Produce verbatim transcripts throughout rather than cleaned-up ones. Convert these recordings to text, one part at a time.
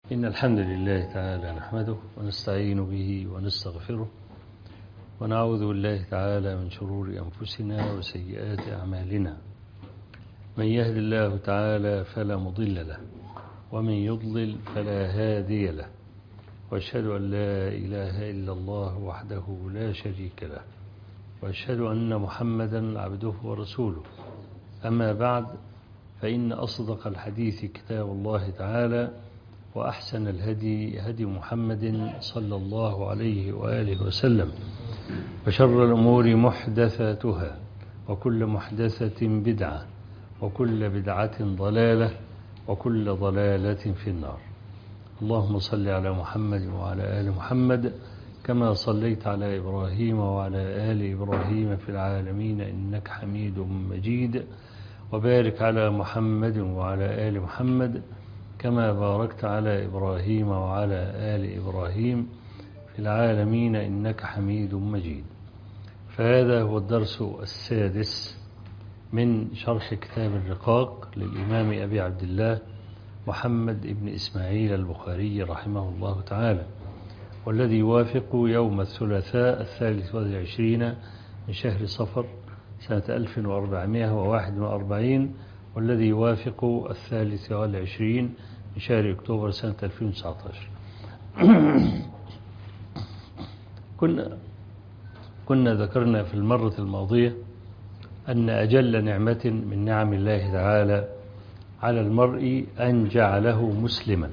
إن الحمد لله تعالى نحمده ونستعين به ونستغفره ونعوذ بالله تعالى من شرور أنفسنا وسيئات أعمالنا. من يهد الله تعالى فلا مضل له ومن يضلل فلا هادي له، وأشهد أن لا إله إلا الله وحده لا شريك له، وأشهد أن محمدا عبده ورسوله. أما بعد، فإن أصدق الحديث كتاب الله تعالى، وأحسن الهدي هدي محمد صلى الله عليه وآله وسلم، وشر الأمور محدثاتها، وكل محدثة بدعة، وكل بدعة ضلالة، وكل ضلالة في النار. اللهم صل على محمد وعلى آل محمد كما صليت على إبراهيم وعلى آل إبراهيم في العالمين إنك حميد مجيد، وبارك على محمد وعلى آل محمد كما باركت على إبراهيم وعلى آل إبراهيم في العالمين إنك حميد مجيد. فهذا هو الدرس السادس من شرح كتاب الرقاق للإمام أبي عبد الله محمد بن إسماعيل البخاري رحمه الله تعالى، والذي يوافق يوم الثلاثاء الثالث والعشرين من شهر صفر سنة ألف وأربعمائة وواحد وأربعين، والذي يوافق الثالث والعشرين من شهر أكتوبر سنة ألفين وتسعة عشر. كنا كنا ذكرنا في المرة الماضية أن أجل نعمة من نعم الله تعالى على المرء أن جعله مسلما،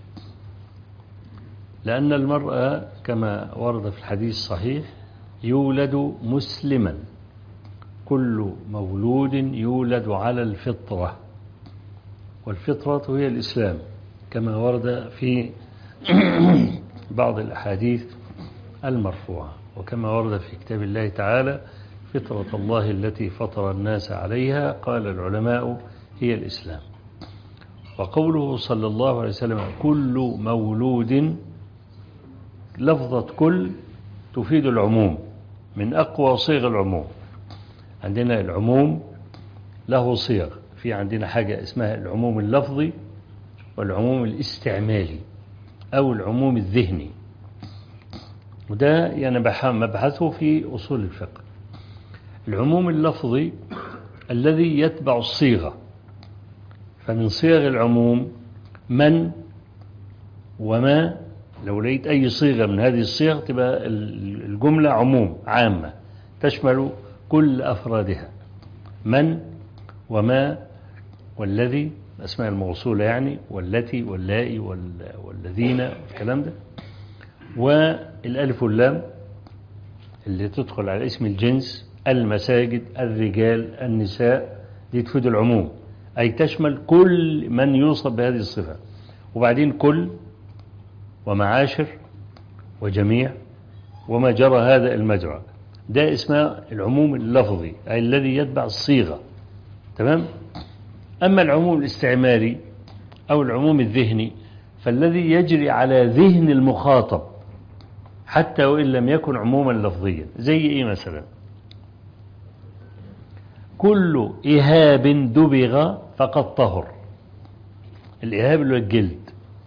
لأن المرء كما ورد في الحديث الصحيح يولد مسلما، كل مولود يولد على الفطرة، والفطرة هي الإسلام كما ورد في بعض الأحاديث المرفوعة، وكما ورد في كتاب الله تعالى فطرة الله التي فطر الناس عليها، قال العلماء هي الإسلام. وقوله صلى الله عليه وسلم كل مولود، لفظة كل تفيد العموم من أقوى صيغ العموم. عندنا العموم له صيغ، في عندنا حاجة اسمها العموم اللفظي والعموم الاستعمالي أو العموم الذهني، وده يعني مبحثه في أصول الفقه. العموم اللفظي الذي يتبع الصيغة، فمن صيغ العموم من وما. لو لقيت أي صيغة من هذه الصيغ تبقى الجملة عموم عامة تشمل كل أفرادها، من وما والذي الأسماء الموصولة يعني، والتي واللائي والذين الكلام ده، والألف واللام اللي تدخل على اسم الجنس، المساجد، الرجال، النساء، دي تفيد العموم أي تشمل كل من يوصف بهذه الصفة. وبعدين كل ومعاشر وجميع وما جرى هذا المجرى، ده اسمه العموم اللفظي أي الذي يتبع الصيغة. تمام. أما العموم الاستعمالي أو العموم الذهني فالذي يجري على ذهن المخاطب حتى وإن لم يكن عموما لفظيا. زي إيه مثلا؟ كل إهاب دبغ فقد طهر. الإهاب اللي هو الجلد.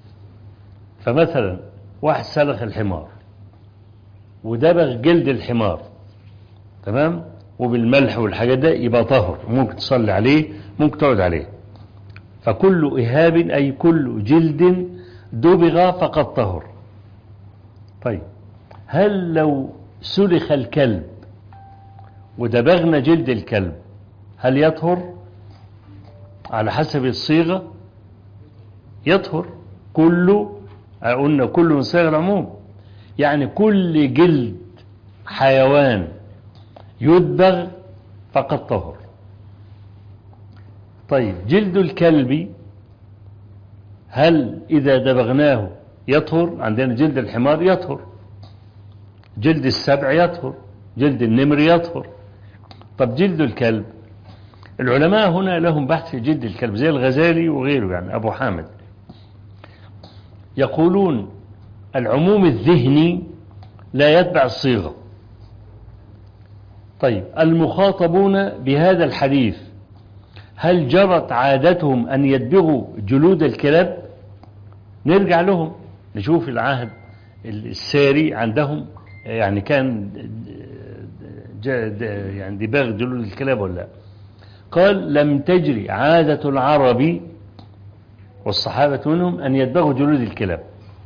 فمثلا واحد سلخ الحمار ودبغ جلد الحمار، تمام، وبالملح والحاجات ده، يبقى طهر، ممكن تصلي عليه، ممكن تقعد عليه. فكل إهاب أي كل جلد دبغ فقد طهر. طيب، هل لو سلخ الكلب ودبغنا جلد الكلب هل يطهر؟ على حسب الصيغة يطهر. كل قلنا كل من صيغ العموم، يعني كل جلد حيوان يدبغ فقد طهر. طيب، جلد الكلب هل إذا دبغناه يطهر؟ عندنا جلد الحمار يطهر، جلد السبع يطهر، جلد النمر يطهر. طب جلد الكلب، العلماء هنا لهم بحث في جلد الكلب زي الغزالي وغيره، يعني أبو حامد، يقولون العموم الذهني لا يتبع الصيغة. طيب، المخاطبون بهذا الحديث هل جرت عادتهم أن يدبغوا جلود الكلاب؟ نرجع لهم نشوف العهد الساري عندهم يعني كان يعني دباغ جلود الكلاب ولا لا. قال لم تجري عادة العرب والصحابة منهم أن يدبغوا جلود الكلاب.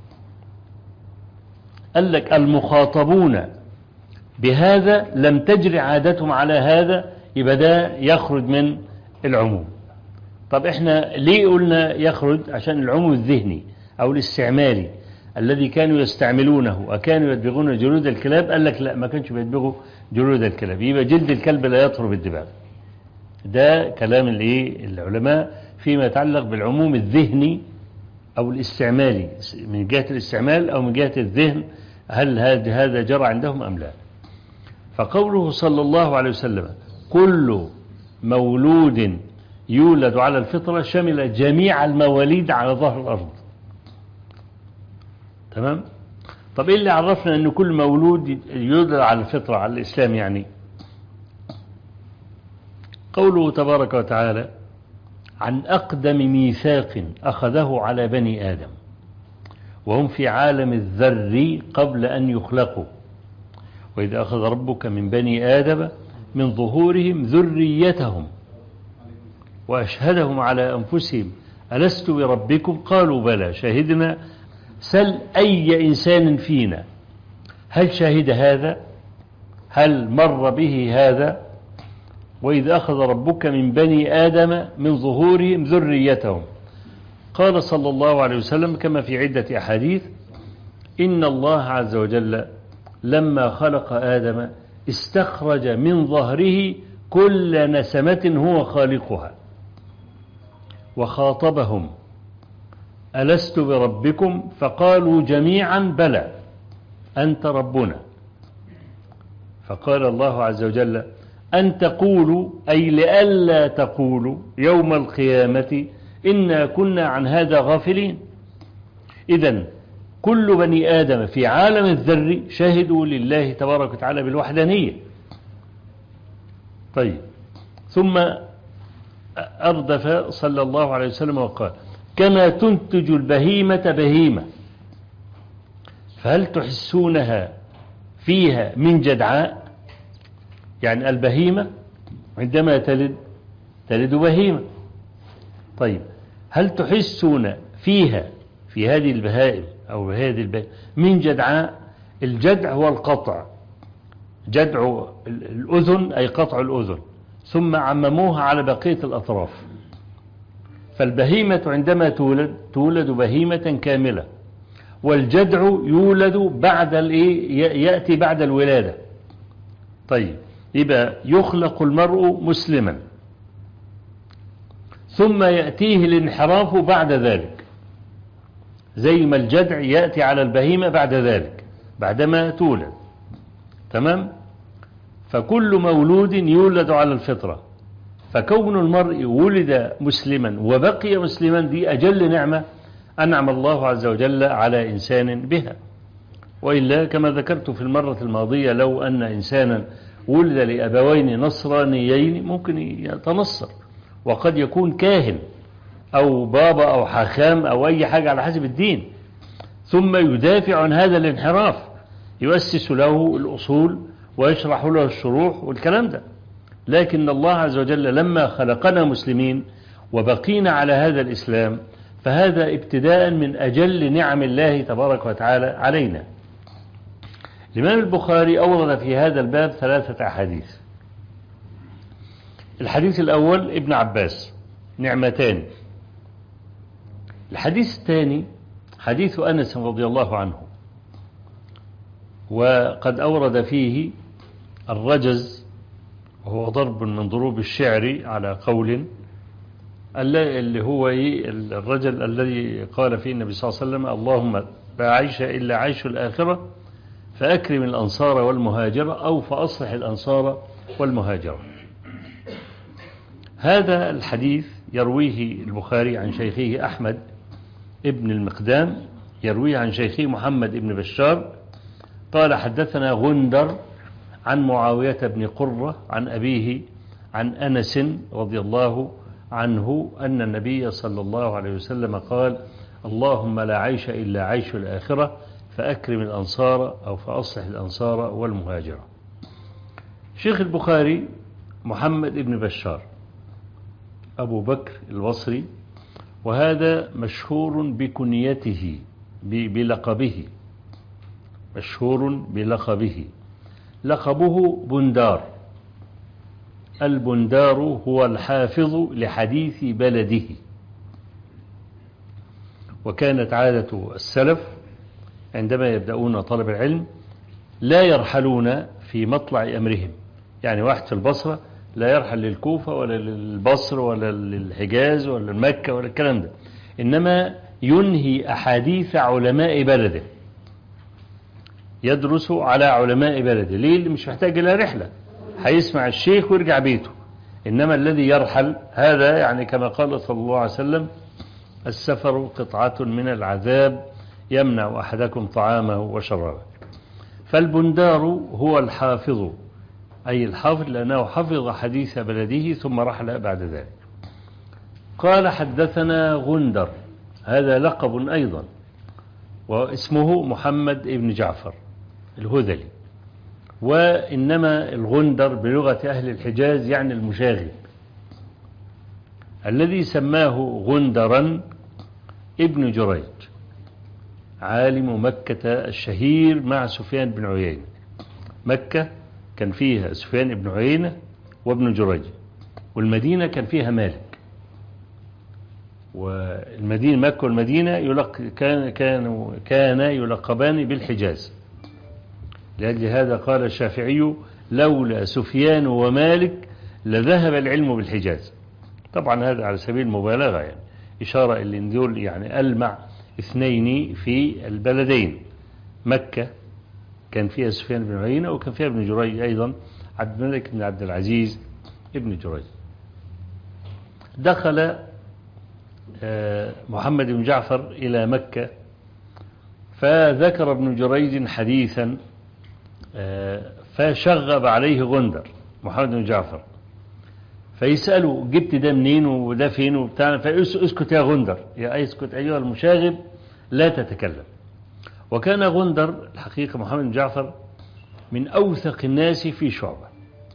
قال لك المخاطبون بهذا لم تجري عادتهم على هذا، يبقى ده يخرج من العموم. طب احنا ليه قلنا يخرج؟ عشان العموم الذهني أو الاستعمالي الذي كانوا يستعملونه وكانوا يدبغون جلود الكلاب. قال لك لا، ما كانش بيدبغوا جلود الكلاب، يبقى جلد الكلب لا يطهر بالدباغ. ده كلام الايه العلماء فيما يتعلق بالعموم الذهني أو الاستعمالي، من جهة الاستعمال أو من جهة الذهن، هل هذا جرى عندهم أم لا. فقوله صلى الله عليه وسلم كل مولود يولد على الفطرة شمل جميع المواليد على ظهر الأرض. تمام. طب إيه اللي عرفنا أن كل مولود يولد على الفطرة على الإسلام؟ يعني قوله تبارك وتعالى عن أقدم ميثاق أخذه على بني آدم وهم في عالم الذر قبل أن يخلقوا، وإذا أخذ ربك من بني آدم من ظهورهم ذريتهم وأشهدهم على أنفسهم ألست بربكم قالوا بلى شهدنا. سل أي إنسان فينا هل شهد هذا؟ هل مر به هذا؟ وإذا أخذ ربك من بني آدم من ظهورهم ذريتهم. قال صلى الله عليه وسلم كما في عدة أحاديث إن الله عز وجل لما خلق آدم استخرج من ظهره كل نسمة هو خالقها وخاطبهم ألست بربكم فقالوا جميعا بلى أنت ربنا. فقال الله عز وجل أن تقولوا أي لئلا تقولوا يوم القيامة إنا كنا عن هذا غافلين. إذن كل بني آدم في عالم الذر شهدوا لله تبارك وتعالى بالوحدانية. طيب ثم أردف صلى الله عليه وسلم وقال كما تنتج البهيمة بهيمة فهل تحسونها فيها من جدعاء؟ يعني البهيمة عندما تلد تلد بهيمة. طيب هل تحسون فيها في هذه البهائم أو هذه البهائم من جدعاء؟ الجدع هو القطع، جدع الأذن أي قطع الأذن، ثم عمموها على بقية الأطراف. فالبهيمة عندما تولد تولد بهيمة كاملة، والجدع يولد بعد الإيه؟ يأتي بعد الولادة. طيب يبقى يخلق المرء مسلما ثم يأتيه الانحراف بعد ذلك، زي ما الجدع يأتي على البهيمة بعد ذلك بعدما تولد. تمام. فكل مولود يولد على الفطرة، فكون المرء ولد مسلما وبقي مسلما دي أجل نعمة أنعم الله عز وجل على إنسان بها. وإلا كما ذكرت في المرة الماضية لو أن إنسانا ولد لأبوين نصرانيين ممكن يتنصر، وقد يكون كاهن أو بابا أو حاخام أو أي حاجة على حسب الدين، ثم يدافع عن هذا الانحراف، يؤسس له الأصول ويشرح له الشروح والكلام ده. لكن الله عز وجل لما خلقنا مسلمين وبقينا على هذا الإسلام فهذا ابتداء من أجل نعم الله تبارك وتعالى علينا. الإمام البخاري أورد في هذا الباب ثلاثة أحاديث. الحديث الأول ابن عباس نعمتان. الحديث الثاني حديث أنس رضي الله عنه، وقد أورد فيه الرجز وهو ضرب من ضروب الشعر على قول اللي هو الرجل الذي قال فيه النبي صلى الله عليه وسلم اللهم لا عيش إلا عيش الآخرة فأكرم الأنصار والمهاجرة أو فأصلح الأنصار والمهاجرة. هذا الحديث يرويه البخاري عن شيخه أحمد ابن المقدام، يرويه عن شيخه محمد ابن بشار قال حدثنا غندر عن معاوية بن قرة عن أبيه عن أنس رضي الله عنه أن النبي صلى الله عليه وسلم قال اللهم لا عيش إلا عيش الآخرة فأكرم الأنصار أو فأصلح الأنصار والمهاجرة. شيخ البخاري محمد بن بشار أبو بكر البصري، وهذا مشهور بكنيته بلقبه، مشهور بلقبه، لقبه بندار. البندار هو الحافظ لحديث بلده. وكانت عادة السلف عندما يبدأون طلب العلم لا يرحلون في مطلع أمرهم، يعني واحد في البصرة لا يرحل للكوفة ولا للبصر ولا للحجاز ولا مكة ولا الكلام ده، إنما ينهي أحاديث علماء بلده، يدرس على علماء بلده. ليه؟ اللي مش محتاج إلى رحلة، هيسمع الشيخ ويرجع بيته. إنما الذي يرحل هذا يعني كما قال صلى الله عليه وسلم: السفر قطعة من العذاب يمنع أحدكم طعامه وشرابه. فالبندار هو الحافظ، أي الحافظ لأنه حفظ حديث بلده ثم رحل بعد ذلك. قال: حدثنا غندر، هذا لقب أيضا، واسمه محمد بن جعفر الهذلي، وإنما الغندر بلغة أهل الحجاز يعني المشاغب. الذي سماه غندرا ابن جريج عالم مكة الشهير مع سفيان بن عيينة. مكة كان فيها سفيان بن عيينة وابن جريج، والمدينة كان فيها مالك. والمدينة مكة والمدينة يلق كان كانوا كان يلقبان بالحجاز. لأجل هذا قال الشافعي: لولا سفيان ومالك لذهب العلم بالحجاز. طبعا هذا على سبيل المبالغة، يعني إشارة إلى أن دول يعني ألمع اثنين في البلدين. مكة كان فيها سفيان بن عيينة وكان فيها ابن جريج أيضا، عبد الملك بن عبد العزيز ابن جريج. دخل محمد بن جعفر إلى مكة، فذكر ابن جريج حديثا فشغب عليه غندر محمد بن جعفر، فيسأله: جبت ده منين وده فين وبتاع؟ فاسكت يا غندر، يا اسكت أيها المشاغب لا تتكلم. وكان غندر الحقيقة محمد بن جعفر من أوثق الناس في شعبة.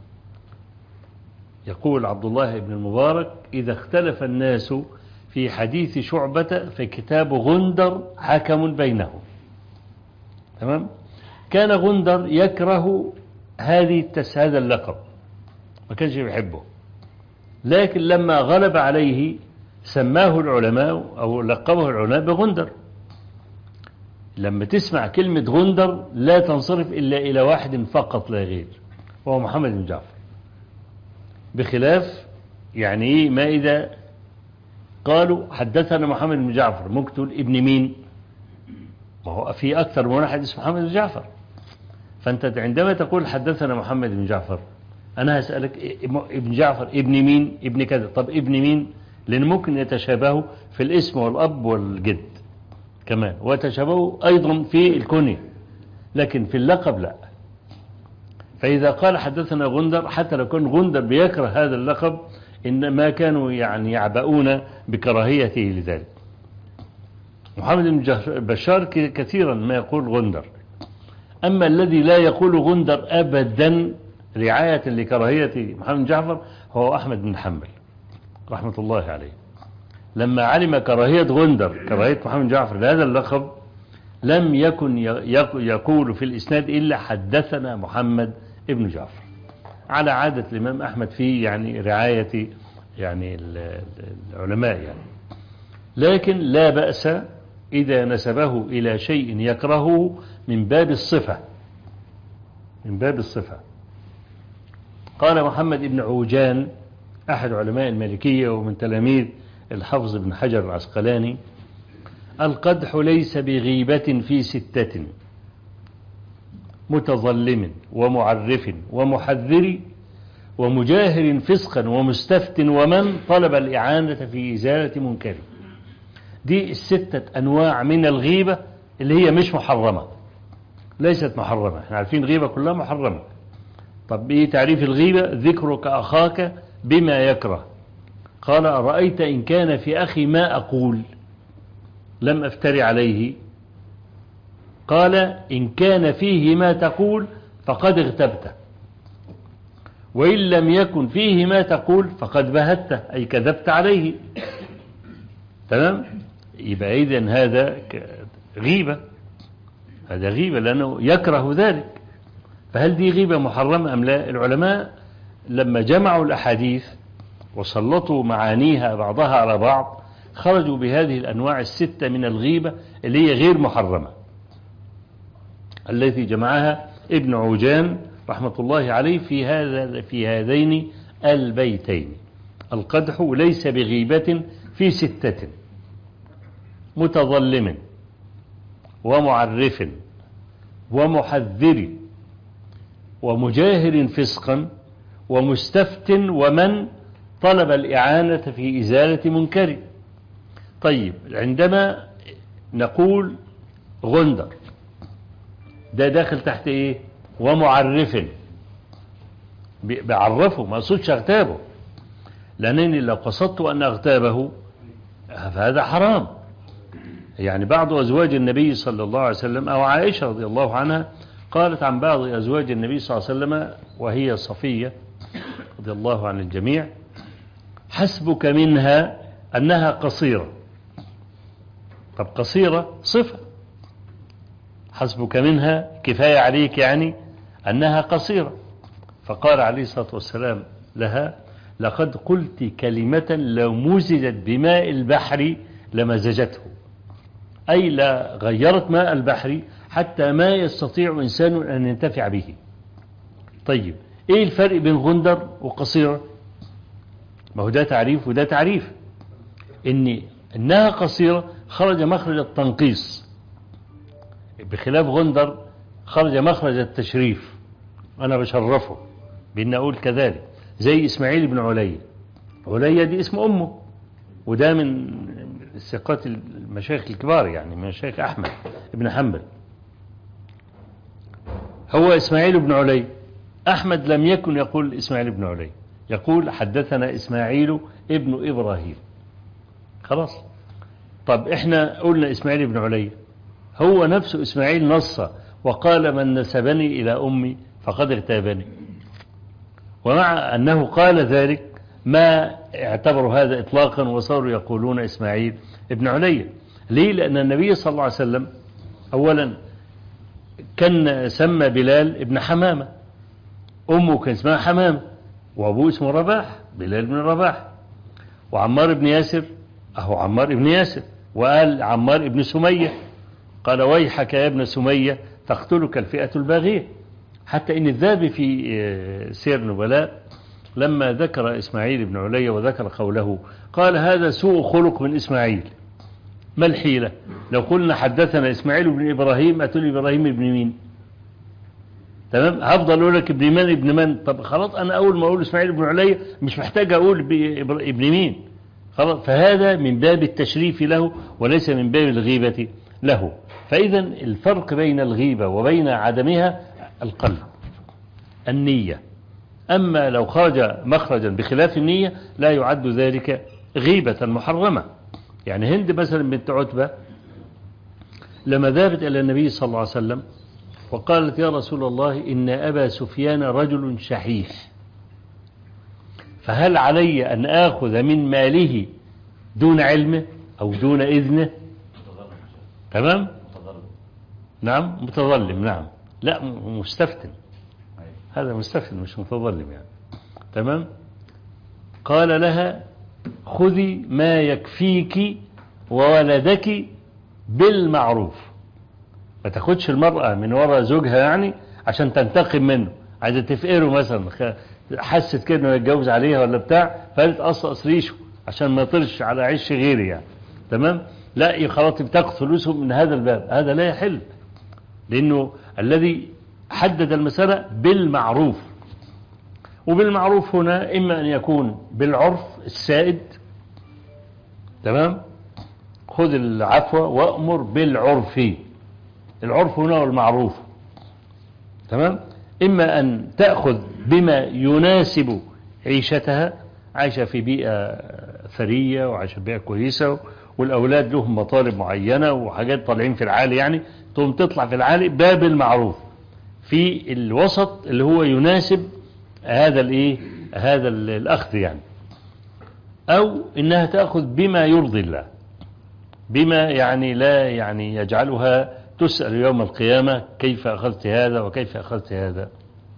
يقول عبد الله بن المبارك: إذا اختلف الناس في حديث شعبة فكتاب غندر حكم بينهم. تمام؟ كان غندر يكره هذه هذا اللقب، ما كانش بيحبه، لكن لما غلب عليه سماه العلماء أو لقبه العلماء بغندر. لما تسمع كلمة غندر لا تنصرف إلا إلى واحد فقط لا غير، وهو محمد بن جعفر. بخلاف يعني إيه ما إذا قالوا حدثنا محمد بن جعفر، ممكن تقول ابن مين؟ ما هو في أكثر من واحد اسمه محمد بن جعفر. فأنت عندما تقول حدثنا محمد بن جعفر، أنا هسألك ابن جعفر ابن مين؟ ابن كذا. طب ابن مين؟ لأن ممكن يتشابهوا في الاسم والأب والجد كمان، ويتشابهوا أيضا في الكنية، لكن في اللقب لا. فإذا قال حدثنا غندر، حتى لو كان غندر بيكره هذا اللقب، إنما كانوا يعني يعبؤون بكراهيته لذلك. محمد بن بشار كثيرا ما يقول غندر، أما الذي لا يقول غندر أبدا رعاية لكراهية محمد بن جعفر هو أحمد بن حنبل رحمة الله عليه. لما علم كراهية غندر، كراهية محمد بن جعفر لهذا اللقب، لم يكن يقول في الإسناد إلا حدثنا محمد بن جعفر، على عادة الإمام أحمد في يعني رعاية يعني العلماء يعني. لكن لا بأس إذا نسبه إلى شيء يكرهه من باب الصفة، من باب الصفة. قال محمد بن عوجان أحد علماء المالكية ومن تلاميذ الحافظ بن حجر العسقلاني: القدح ليس بغيبة في ستة: متظلم ومعرف ومحذر ومجاهر فسقا ومستفت ومن طلب الإعانة في إزالة منكر. دي الستة أنواع من الغيبة اللي هي مش محرمة، ليست محرمة. احنا عارفين الغيبة كلها محرمة. طب ايه تعريف الغيبة؟ ذكرك أخاك بما يكره. قال: أرأيت إن كان في أخي ما أقول. لم أفتري عليه؟ قال إن كان فيه ما تقول فقد اغتبته، وإن لم يكن فيه ما تقول فقد بهته، أي كذبت عليه. تمام؟ يبقى إذن هذا غيبة، هذا غيبة لأنه يكره ذلك. فهل دي غيبة محرمة أم لا؟ العلماء لما جمعوا الأحاديث وسلطوا معانيها بعضها على بعض خرجوا بهذه الأنواع الستة من الغيبة اللي هي غير محرمة، التي جمعها ابن عوجان رحمة الله عليه في هذا في هذين البيتين. القدح ليس بغيبة في ستة: متظلم، ومعرف، ومحذر، ومجاهر فسقا، ومستفت، ومن طلب الإعانة في إزالة منكر. طيب، عندما نقول غندر ده داخل تحت إيه؟ ومعرف، بعرفه، ما أقصدش أغتابه، لأنني لو قصدت أن أغتابه فهذا حرام. يعني بعض أزواج النبي صلى الله عليه وسلم أو عائشة رضي الله عنها قالت عن بعض أزواج النبي صلى الله عليه وسلم وهي صفية رضي الله عن الجميع: حسبك منها أنها قصيرة. طب قصيرة صفة، حسبك منها كفاية عليك يعني أنها قصيرة. فقال عليه الصلاة والسلام لها: لقد قلت كلمة لو مزجت بماء البحر لمزجته، أي لا غيرت ماء البحر حتى ما يستطيع إنسان أن ينتفع به. طيب، إيه الفرق بين غندر وقصيرة؟ ما هو ده تعريف وده تعريف. إن إنها قصيرة خرج مخرج التنقيص، بخلاف غندر خرج مخرج التشريف. أنا بشرفه بأن أقول كذلك، زي إسماعيل بن علي. علي دي اسم أمه، وده من الثقات المشايخ الكبار، يعني من مشايخ أحمد بن حنبل. هو إسماعيل بن علي. أحمد لم يكن يقول إسماعيل بن علي، يقول حدثنا إسماعيل ابن إبراهيم. خلاص. طب إحنا قلنا إسماعيل بن علي، هو نفسه إسماعيل نص وقال: من نسبني إلى أمي فقد اغتابني. ومع أنه قال ذلك ما اعتبروا هذا إطلاقا وصاروا يقولون إسماعيل ابن علي. ليه؟ لأن النبي صلى الله عليه وسلم أولا كان سمى بلال ابن حمامة، أمه كان اسمها حمامة، وأبوه اسمه رباح، بلال بن رباح. وعمار بن ياسر أهو عمار ابن ياسر، وقال عمار ابن سمية، قال: ويحك يا ابن سمية تقتلك الفئة الباغية. حتى إن الذهبي في سير نبلاء لما ذكر إسماعيل بن علي وذكر قوله قال: هذا سوء خلق من إسماعيل. ما الحيلة؟ لو قلنا حدثنا إسماعيل بن إبراهيم أتولي إبراهيم ابن مين؟ تمام، هفضل أقول لك ابن من ابن من. طب خلاص، أنا أول ما أقول إسماعيل بن علي مش محتاج أقول ابن مين. خلاص، فهذا من باب التشريف له وليس من باب الغيبة له. فإذا الفرق بين الغيبة وبين عدمها القلب، النية. أما لو خرج مخرجا بخلاف النية لا يعد ذلك غيبة محرمة. يعني هند مثلا بنت عتبة لما ذهبت إلى النبي صلى الله عليه وسلم وقالت: يا رسول الله، إن أبا سفيان رجل شحيح، فهل علي أن آخذ من ماله دون علمه أو دون إذنه؟ تمام؟ نعم، متظلم. نعم، لا، مستفتن. هذا مستفتن مش متظلم يعني. تمام. قال لها: خذي ما يكفيك وولدك بالمعروف. ما تاخدش المرأة من وراء زوجها يعني عشان تنتقم منه، عايزة تفقره مثلا، حست كده انه يتجوز عليها ولا بتاع، فقالت قصقص ريشه عشان ما يطرش على عش غيري يعني. تمام. لا، خلاص بتاخد فلوسه من هذا الباب، هذا لا يحل، لأنه الذي حدد المسألة بالمعروف. وبالمعروف هنا إما أن يكون بالعرف السائد، تمام، خذ العفو وأمر بالعرف، العرف هنا والمعروف، تمام. إما أن تأخذ بما يناسب عيشتها، عايشة في بيئة ثرية وعايشة في بيئة كويسة والأولاد لهم مطالب معينة وحاجات طالعين في العالي، يعني تقوم تطلع في العالي باب المعروف في الوسط اللي هو يناسب هذا الايه هذا الأخذ يعني، أو إنها تأخذ بما يرضي الله، بما يعني لا يعني يجعلها تسأل يوم القيامة كيف أخذت هذا وكيف أخذت هذا.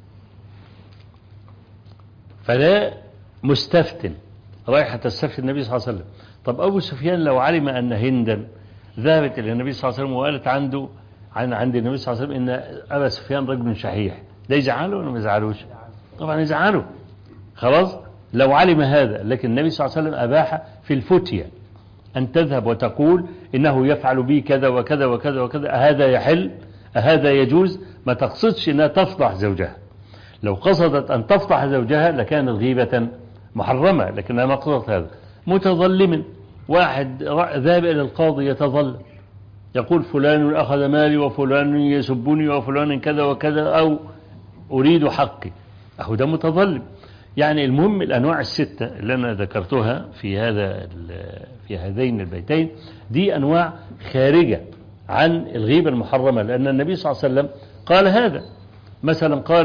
فلا مستفتن رايحة تستفتي النبي صلى الله عليه وسلم. طب أبو سفيان لو علم أن هندا ذهبت إلى النبي صلى الله عليه وسلم وقالت عنده عن عند النبي صلى الله عليه وسلم إن أبا سفيان رجل شحيح، ده يزعله ولا ما يزعلوش؟ طبعا يزعله. خلاص لو علم هذا، لكن النبي صلى الله عليه وسلم أباح في الفتية أن تذهب وتقول إنه يفعل بي كذا وكذا وكذا وكذا، أهذا يحل أهذا يجوز، ما تقصدش أنها تفضح زوجها. لو قصدت أن تفضح زوجها لكانت غيبة محرمة، لكنها ما قصدت هذا. متظلم، واحد ذهب إلى القاضي يتظلم يقول فلان أخذ مالي وفلان يسبني وفلان كذا وكذا أو أريد حقي، أهو ده متظلم. يعني المهم الأنواع الستة اللي أنا ذكرتها في هذا في هذين البيتين دي أنواع خارجة عن الغيبة المحرمة، لأن النبي صلى الله عليه وسلم قال هذا. مثلا قال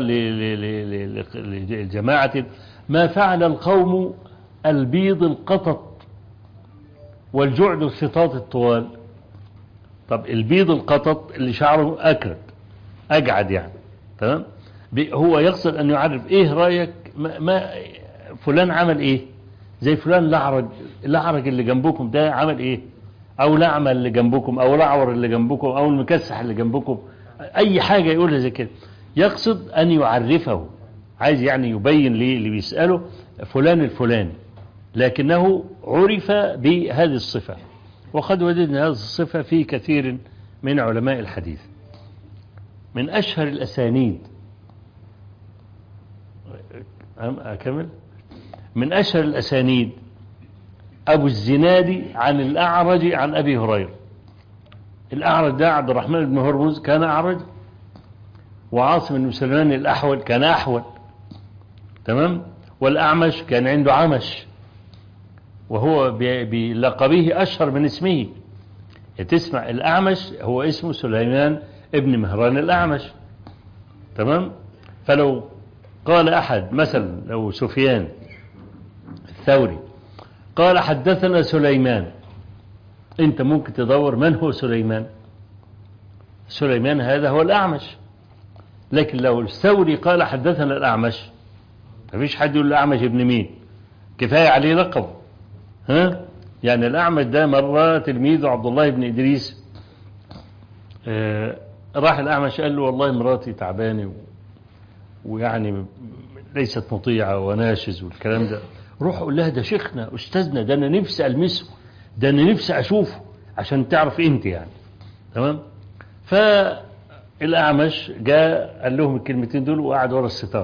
للجماعة ما فعل القوم البيض القطط والجعد الخطاط الطوال. طب البيض القطط اللي شعره أكرد أجعد يعني، تمام، هو يقصد أن يعرف إيه رأيك ما, ما فلان عمل إيه، زي فلان لعرج اللعرج اللي جنبكم ده عمل إيه، أو لعمل اللي جنبكم أو لعور اللي جنبكم أو المكسح اللي جنبكم، أي حاجة يقولها زي كده. يقصد أن يعرفه، عايز يعني يبين لي اللي بيسأله فلان الفلاني، لكنه عرف بهذه الصفة. وقد وجدنا هذه الصفة في كثير من علماء الحديث. من أشهر الأسانيد أكمل من أشهر الأسانيد أبو الزناد عن الأعرج عن أبي هريرة. الأعرج ده عبد الرحمن بن هرمز كان أعرج، وعاصم بن سليمان الأحول كان أحول، تمام، والأعمش كان عنده عمش، وهو بلقبه أشهر من اسمه. تسمع الأعمش هو اسمه سليمان ابن مهران الأعمش، تمام. فلو قال أحد مثلا لو سفيان الثوري قال حدثنا سليمان، أنت ممكن تدور من هو سليمان. سليمان هذا هو الأعمش. لكن لو الثوري قال حدثنا الأعمش، مفيش حد يقول الأعمش ابن مين، كفاية عليه لقب. ها يعني الأعمش ده مرة تلميذه عبد الله بن إدريس آه راح الأعمش قال له والله مراتي تعبانة ويعني ليست مطيعة وناشز والكلام ده، روح قول لها ده شيخنا أستاذنا، ده أنا نفسي ألمسه، ده أنا نفسي أشوفه عشان تعرف أنت يعني، تمام. فالأعمش جاء قال لهم الكلمتين دول وقعد ورا الستار.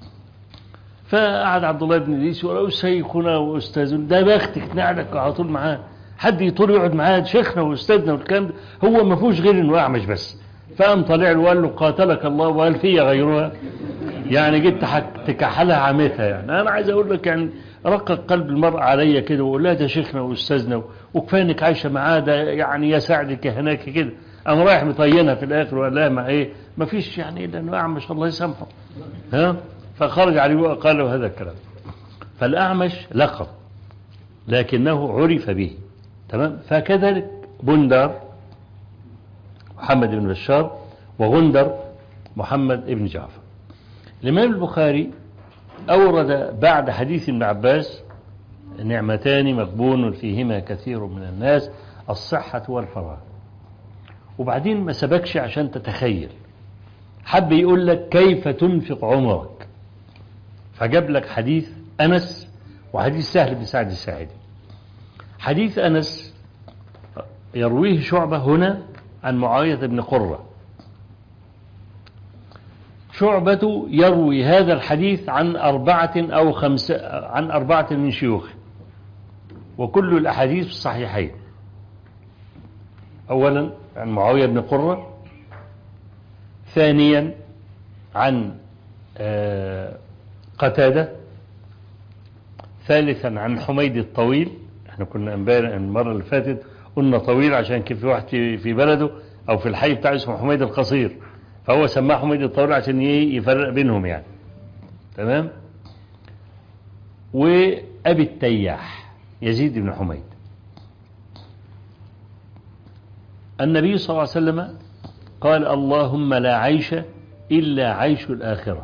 فقعد عبد الله بن إدريس وقال شيخنا وأستاذنا، ده بختك نعلك على طول معاه، حد يطول يقعد معاه شيخنا وأستاذنا والكلام ده، هو ما فيهوش غير إنه أعمش بس. فقام طلع له وقال له قاتلك الله وقال فيا غيرها، يعني جيت تكحلها عمتها. يعني أنا عايز أقول لك يعني رقق قلب المرأة عليا كده وقول لها ده شيخنا وأستاذنا وكفاية إنك عايشة معاه، ده يعني يساعدك هناك كده. قام رايح مطينها في الآخر وقال لها ما إيه ما فيش يعني إلا إنه أعمش الله يسامحه. ها فخرج عليه وقال له هذا الكلام. فالأعمش لقب لكنه عرف به، تمام. فكذلك بندر محمد بن بشار وغندر محمد بن جعفر. الإمام البخاري أورد بعد حديث ابن عباس نعمتان مغبون فيهما كثير من الناس الصحة والفراغ، وبعدين ما سبكش عشان تتخيل، حب يقول لك كيف تنفق عمرك، فجاب لك حديث أنس وحديث سهل بن سعد الساعدي. حديث أنس يرويه شعبة هنا عن معاوية بن قرة، شعبة يروي هذا الحديث عن أربعة أو خمسة عن أربعة من شيوخ، وكل الأحاديث في الصحيحين. أولا عن معاوية بن قرة، ثانيا عن قتادة، ثالثا عن حميد الطويل احنا كنا امبارح المرة اللي فاتت قلنا طويل عشان كان في واحد في في بلده او في الحي بتاعه اسمه حميد القصير، فهو سماه حميد الطويل عشان يفرق بينهم يعني. تمام. وابي التياح يزيد بن حميد، النبي صلى الله عليه وسلم قال اللهم لا عيش إلا عيش الآخرة.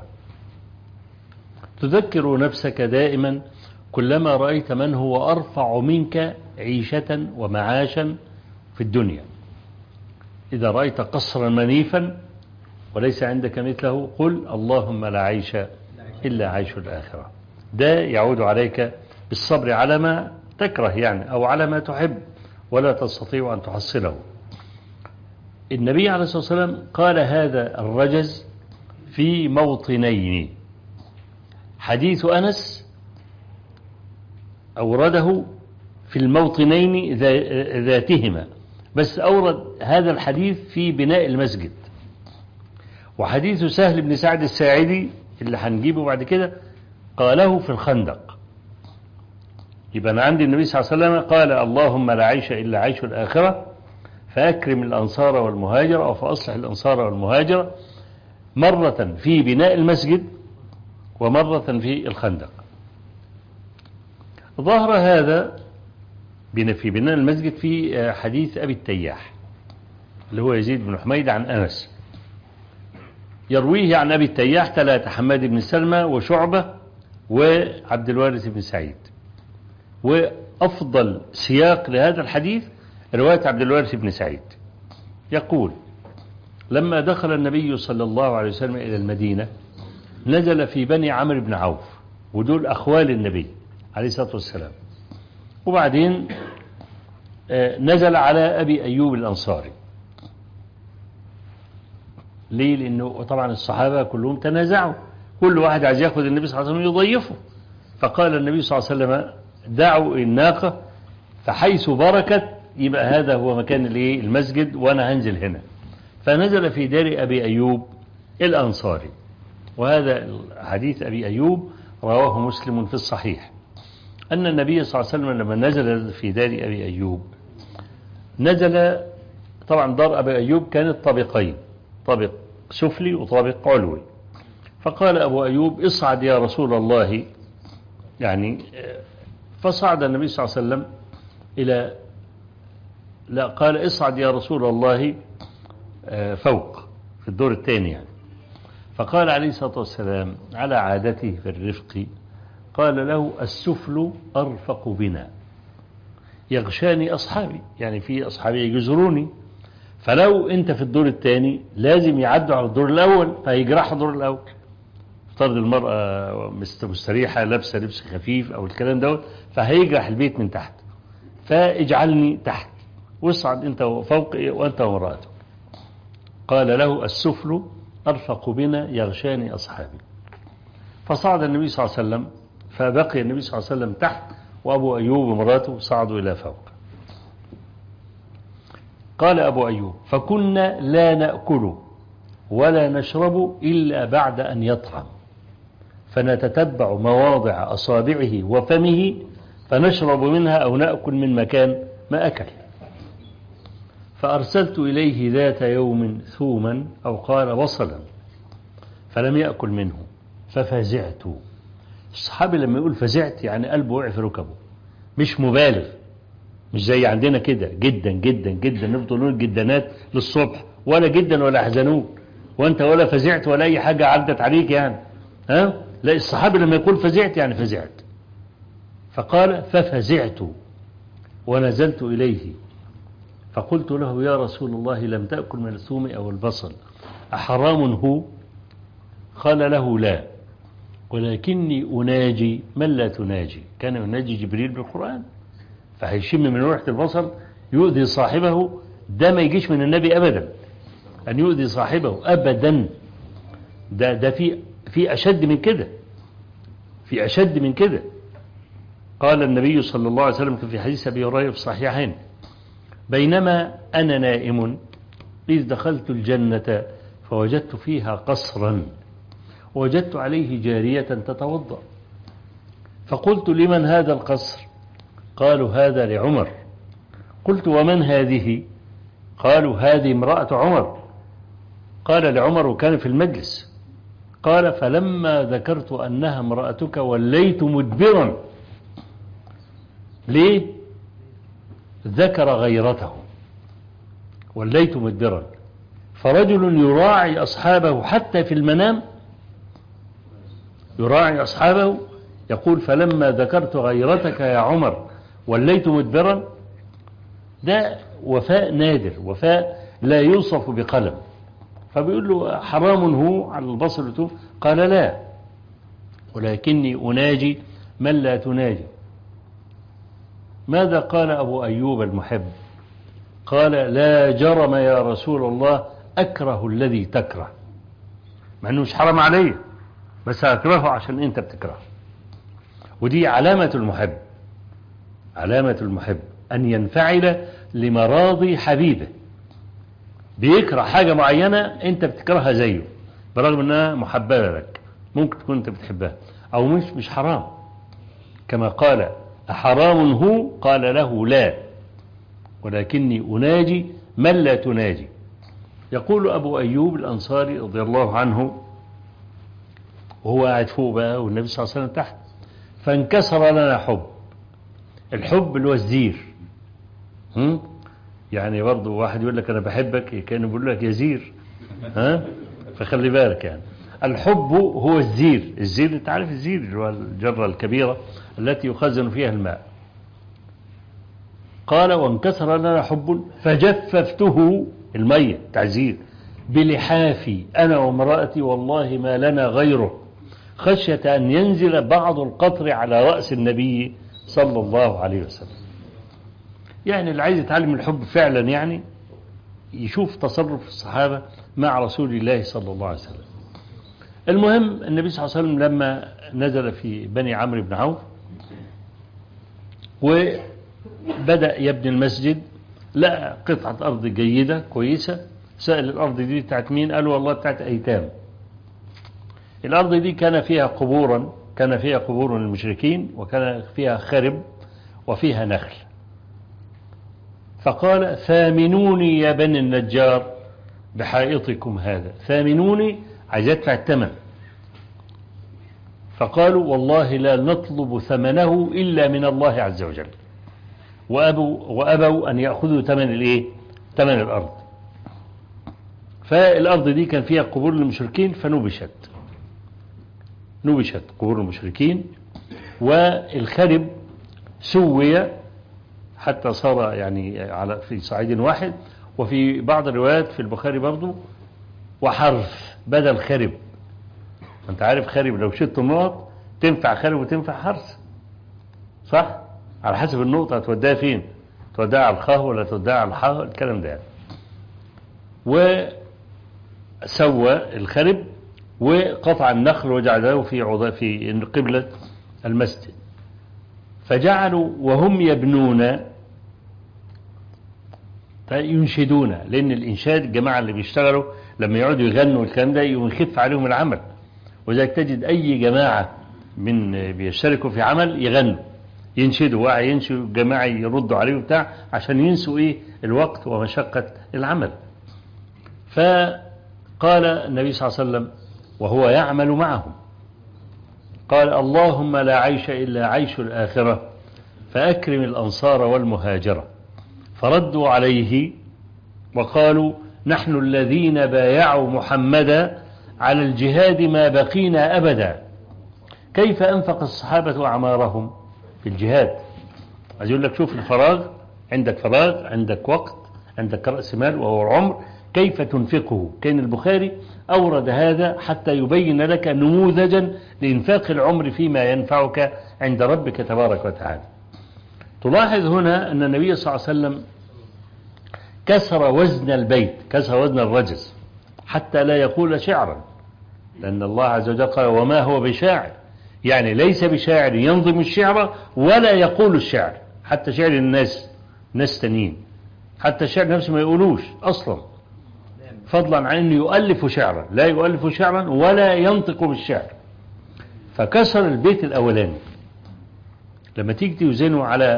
تذكر نفسك دائما كلما رأيت من هو أرفع منك عيشة ومعاشا في الدنيا. إذا رأيت قصرا منيفا وليس عندك مثله قل اللهم لا عيش إلا عيش الآخرة. ده يعود عليك بالصبر على ما تكره يعني أو على ما تحب ولا تستطيع أن تحصله. النبي عليه الصلاة والسلام قال هذا الرجز في موطنين. حديث أنس أورده في الموطنين ذاتهما، بس أورد هذا الحديث في بناء المسجد. وحديث سهل بن سعد الساعدي اللي هنجيبه بعد كده قاله في الخندق. يبقى أنا عندي النبي صلى الله عليه وسلم قال اللهم لا عيش إلا عيش الآخرة فأكرم الأنصار والمهاجر أو فأصلح الأنصار والمهاجر، مرة في بناء المسجد ومرة في الخندق. ظهر هذا في بناء المسجد في حديث أبي التياح اللي هو يزيد بن حميد عن أنس، يرويه عن أبي التياح ثلاثة: حماد بن سلمة وشعبة وعبد الوارث بن سعيد. وأفضل سياق لهذا الحديث رواية عبد الوارث بن سعيد، يقول لما دخل النبي صلى الله عليه وسلم إلى المدينة نزل في بني عمرو بن عوف، ودول أخوال النبي عليه الصلاة والسلام. وبعدين نزل على أبي أيوب الأنصاري. ليه؟ لأنه طبعا الصحابة كلهم تنازعوا، كل واحد عايز يأخذ النبي صلى الله عليه وسلم يضيفه. فقال النبي صلى الله عليه وسلم دعوا الناقة فحيث بركت يبقى هذا هو مكان المسجد وأنا هنزل هنا. فنزل في دار أبي أيوب الأنصاري. وهذا حديث أبي أيوب رواه مسلم في الصحيح، أن النبي صلى الله عليه وسلم لما نزل في دار أبي أيوب نزل، طبعا دار أبي أيوب كانت طابقين، طابق سفلي وطابق علوي. فقال أبو أيوب اصعد يا رسول الله، يعني فصعد النبي صلى الله عليه وسلم إلى، لا قال اصعد يا رسول الله فوق في الدور الثاني يعني. فقال عليه الصلاة والسلام على عادته في الرفق قال له السفل أرفق بنا يغشاني أصحابي، يعني في أصحابي يجزروني، فلو أنت في الدور الثاني لازم يعدوا على الدور الأول فيجرحوا الدور الأول. افترض المرأة مستريحة لابسة لبس خفيف أو الكلام دوت فهيجرح البيت من تحت، فاجعلني تحت واصعد أنت فوق وأنت ومرأتك. قال له السفل أرفق بنا يغشاني أصحابي. فصعد النبي صلى الله عليه وسلم، فبقي النبي صلى الله عليه وسلم تحت وأبو أيوب ومراته صعدوا إلى فوق. قال أبو أيوب فكنا لا نأكل ولا نشرب إلا بعد أن يطعم، فنتتبع مواضع أصابعه وفمه فنشرب منها أو نأكل من مكان ما أكل. فأرسلت إليه ذات يوم ثوما أو قال بصلا فلم يأكل منه ففزعت. الصحابي لما يقول فزعت يعني قلبه وقع في ركبه، مش مبالغ، مش زي عندنا كده جدا جدا جدا نفضل نقول جدانات للصبح، ولا جدا ولا حزنون وانت ولا فزعت ولا اي حاجة عدت عليك يعني، ها؟ لا، الصحابي لما يقول فزعت يعني فزعت. فقال ففزعت ونزلت إليه فقلت له يا رسول الله لم تأكل من الثوم أو البصل أحرام هو؟ قال له لا، ولكني أناجي من لا تناجي. كان يناجي جبريل بالقرآن، فهيشم من ريحة البصل يؤذي صاحبه، ده ما يجيش من النبي أبدا أن يؤذي صاحبه أبدا. ده ده في في أشد من كده، في أشد من كده. قال النبي صلى الله عليه وسلم في حديث أبي هريرة في الصحيحين بينما أنا نائم إذ دخلت الجنة فوجدت فيها قصرا وجدت عليه جارية تتوضأ، فقلت لمن هذا القصر؟ قالوا هذا لعمر. قلت ومن هذه؟ قالوا هذه امرأة عمر. قال لعمر وكان في المجلس. قال فلما ذكرت أنها امرأتك وليت مدبرا. ليه؟ ذكر غيرته وليت مدبرا. فرجل يراعي أصحابه حتى في المنام، يراعي أصحابه، يقول فلما ذكرت غيرتك يا عمر وليت مدبرا. ده وفاء نادر، وفاء لا يوصف بقلم. فبيقول له حرام هو على البصر والثوم؟ قال لا، ولكني أناجي من لا تناجي. ماذا قال أبو أيوب المحب؟ قال لا جرم يا رسول الله أكره الذي تكره، مع أنه مش حرام عليه، بس أكرهه عشان أنت بتكره. ودي علامة المحب، علامة المحب أن ينفعل لمراضي حبيبه. بيكره حاجة معينة أنت بتكرهها زيه، برغم أنها محببة لك، ممكن تكون أنت بتحبها، أو مش مش حرام. كما قال أحرام هو؟ قال له لا، ولكني أناجي من لا تناجي. يقول أبو أيوب الأنصاري رضي الله عنه وهو قاعد فوق بقى والنبي صلى الله عليه وسلم تحت، فانكسر لنا حب. الحب اللي هو الزير. هم؟ يعني برضه واحد يقول لك أنا بحبك كأنه بيقول لك يا زير. ها؟ فخلي بالك، يعني الحب هو الزير. الزير انت عارف الزير اللي هو الجرة الكبيرة التي يخزن فيها الماء. قال وانكسر لنا حب فجففته، المية تعزير، بلحافي أنا وامرأتي والله ما لنا غيره، خشية أن ينزل بعض القطر على رأس النبي صلى الله عليه وسلم. يعني اللي عايز يتعلم الحب فعلا يعني يشوف تصرف الصحابة مع رسول الله صلى الله عليه وسلم. المهم النبي صلى الله عليه وسلم لما نزل في بني عمرو بن عوف وبدأ يبني المسجد، لقى قطعة أرض جيدة كويسة. سأل الأرض دي بتاعت مين؟ قالوا والله بتاعت أيتام. الأرض دي كان فيها قبورا، كان فيها قبور المشركين، وكان فيها خرب وفيها نخل. فقال ثامنوني يا بني النجار بحائطكم هذا، ثامنوني عايز يدفع الثمن. فقالوا والله لا نطلب ثمنه إلا من الله عز وجل، وأبوا, وأبوا أن يأخذوا ثمن الإيه؟ ثمن الأرض. فالأرض دي كان فيها قبور المشركين فنبشت، نبشت قبور المشركين، والخرب سوي حتى صار يعني على في صعيد واحد. وفي بعض الروايات في البخاري برضو وحرف بدل خرب. انت عارف خرب لو شلت النقط تنفع خرب وتنفع حرث، صح؟ على حسب النقطة هتوديها فين، توديها على الخاء ولا توديها على الحاء، الكلام ده. وسوى الخرب وقطع النخل وجعله في عضاء في قبلة المسجد. فجعلوا وهم يبنون ينشدون، لأن الإنشاد الجماعة اللي بيشتغلوا لما يقعدوا يغنوا الكلام ده يخف عليهم العمل، وذلك تجد أي جماعة من بيشتركوا في عمل يغنوا ينشدوا، واعي ينشدوا، جماعة يردوا عليه بتاع عشان ينسوا إيه الوقت ومشقة العمل. فقال النبي صلى الله عليه وسلم وهو يعمل معهم، قال اللهم لا عيش إلا عيش الآخرة فأكرم الأنصار والمهاجرة. فردوا عليه وقالوا نحن الذين بايعوا محمدا على الجهاد ما بقينا أبدا. كيف أنفق الصحابة أعمارهم في الجهاد؟ عايز يقول لك شوف الفراغ، عندك فراغ، عندك وقت، عندك رأس مال وهو العمر، كيف تنفقه؟ كان البخاري أورد هذا حتى يبين لك نموذجا لإنفاق العمر فيما ينفعك عند ربك تبارك وتعالى. تلاحظ هنا أن النبي صلى الله عليه وسلم كسر وزن البيت، كسر وزن الرجز حتى لا يقول شعرا، لأن الله عز وجل قال وما هو بشاعر، يعني ليس بشاعر ينظم الشعر ولا يقول الشعر، حتى شعر الناس ناس تانيين، حتى الشعر نفسه ما يقولوش أصلا، فضلا عن أنه يؤلف شعرا، لا يؤلف شعرا ولا ينطق بالشعر. فكسر البيت الأولاني. لما تيجي توزنه على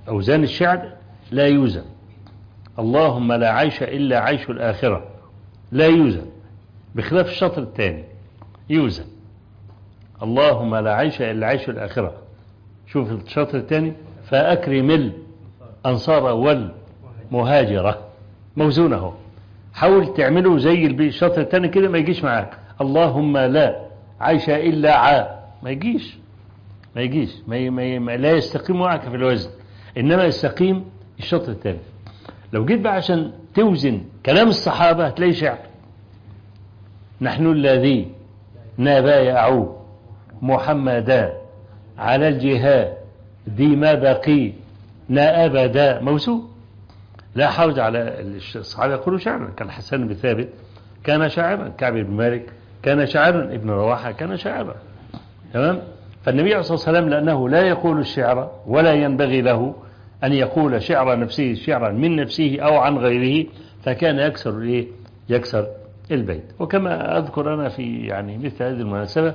أوزان الشعر لا يوزن. اللهم لا عيش إلا عيش الآخرة لا يوزن، بخلاف الشطر الثاني يوزن. اللهم لا عيش إلا عيش الآخرة، شوف الشطر الثاني فأكرم الأنصار والمهاجرة، موزونه. حاول تعمله زي الشطر الثاني كده ما يجيش معاك. اللهم لا عيش إلا عا، ما يجيش ما يجيش ما, ما, ما لا يستقيم معك في الوزن، إنما يستقيم الشطر الثاني. لو جيت بقى عشان توزن كلام الصحابة هتلاقي شعر. نحن الذي نبايعوا محمدا على الجهاد دي ما بقي نا أبدا، موزون. لا حرج على الصحابة يقولوا شعرا. كان حسان بن ثابت كان شاعرا، كعب بن مالك كان شاعرا، ابن رواحة كان شاعرا. تمام. فالنبي عليه الصلاة والسلام لأنه لا يقول الشعر ولا ينبغي له أن يقول شعر نفسه شعرا من نفسه أو عن غيره، فكان يكسر إيه؟ يكسر البيت. وكما أذكر أنا في يعني مثل هذه المناسبة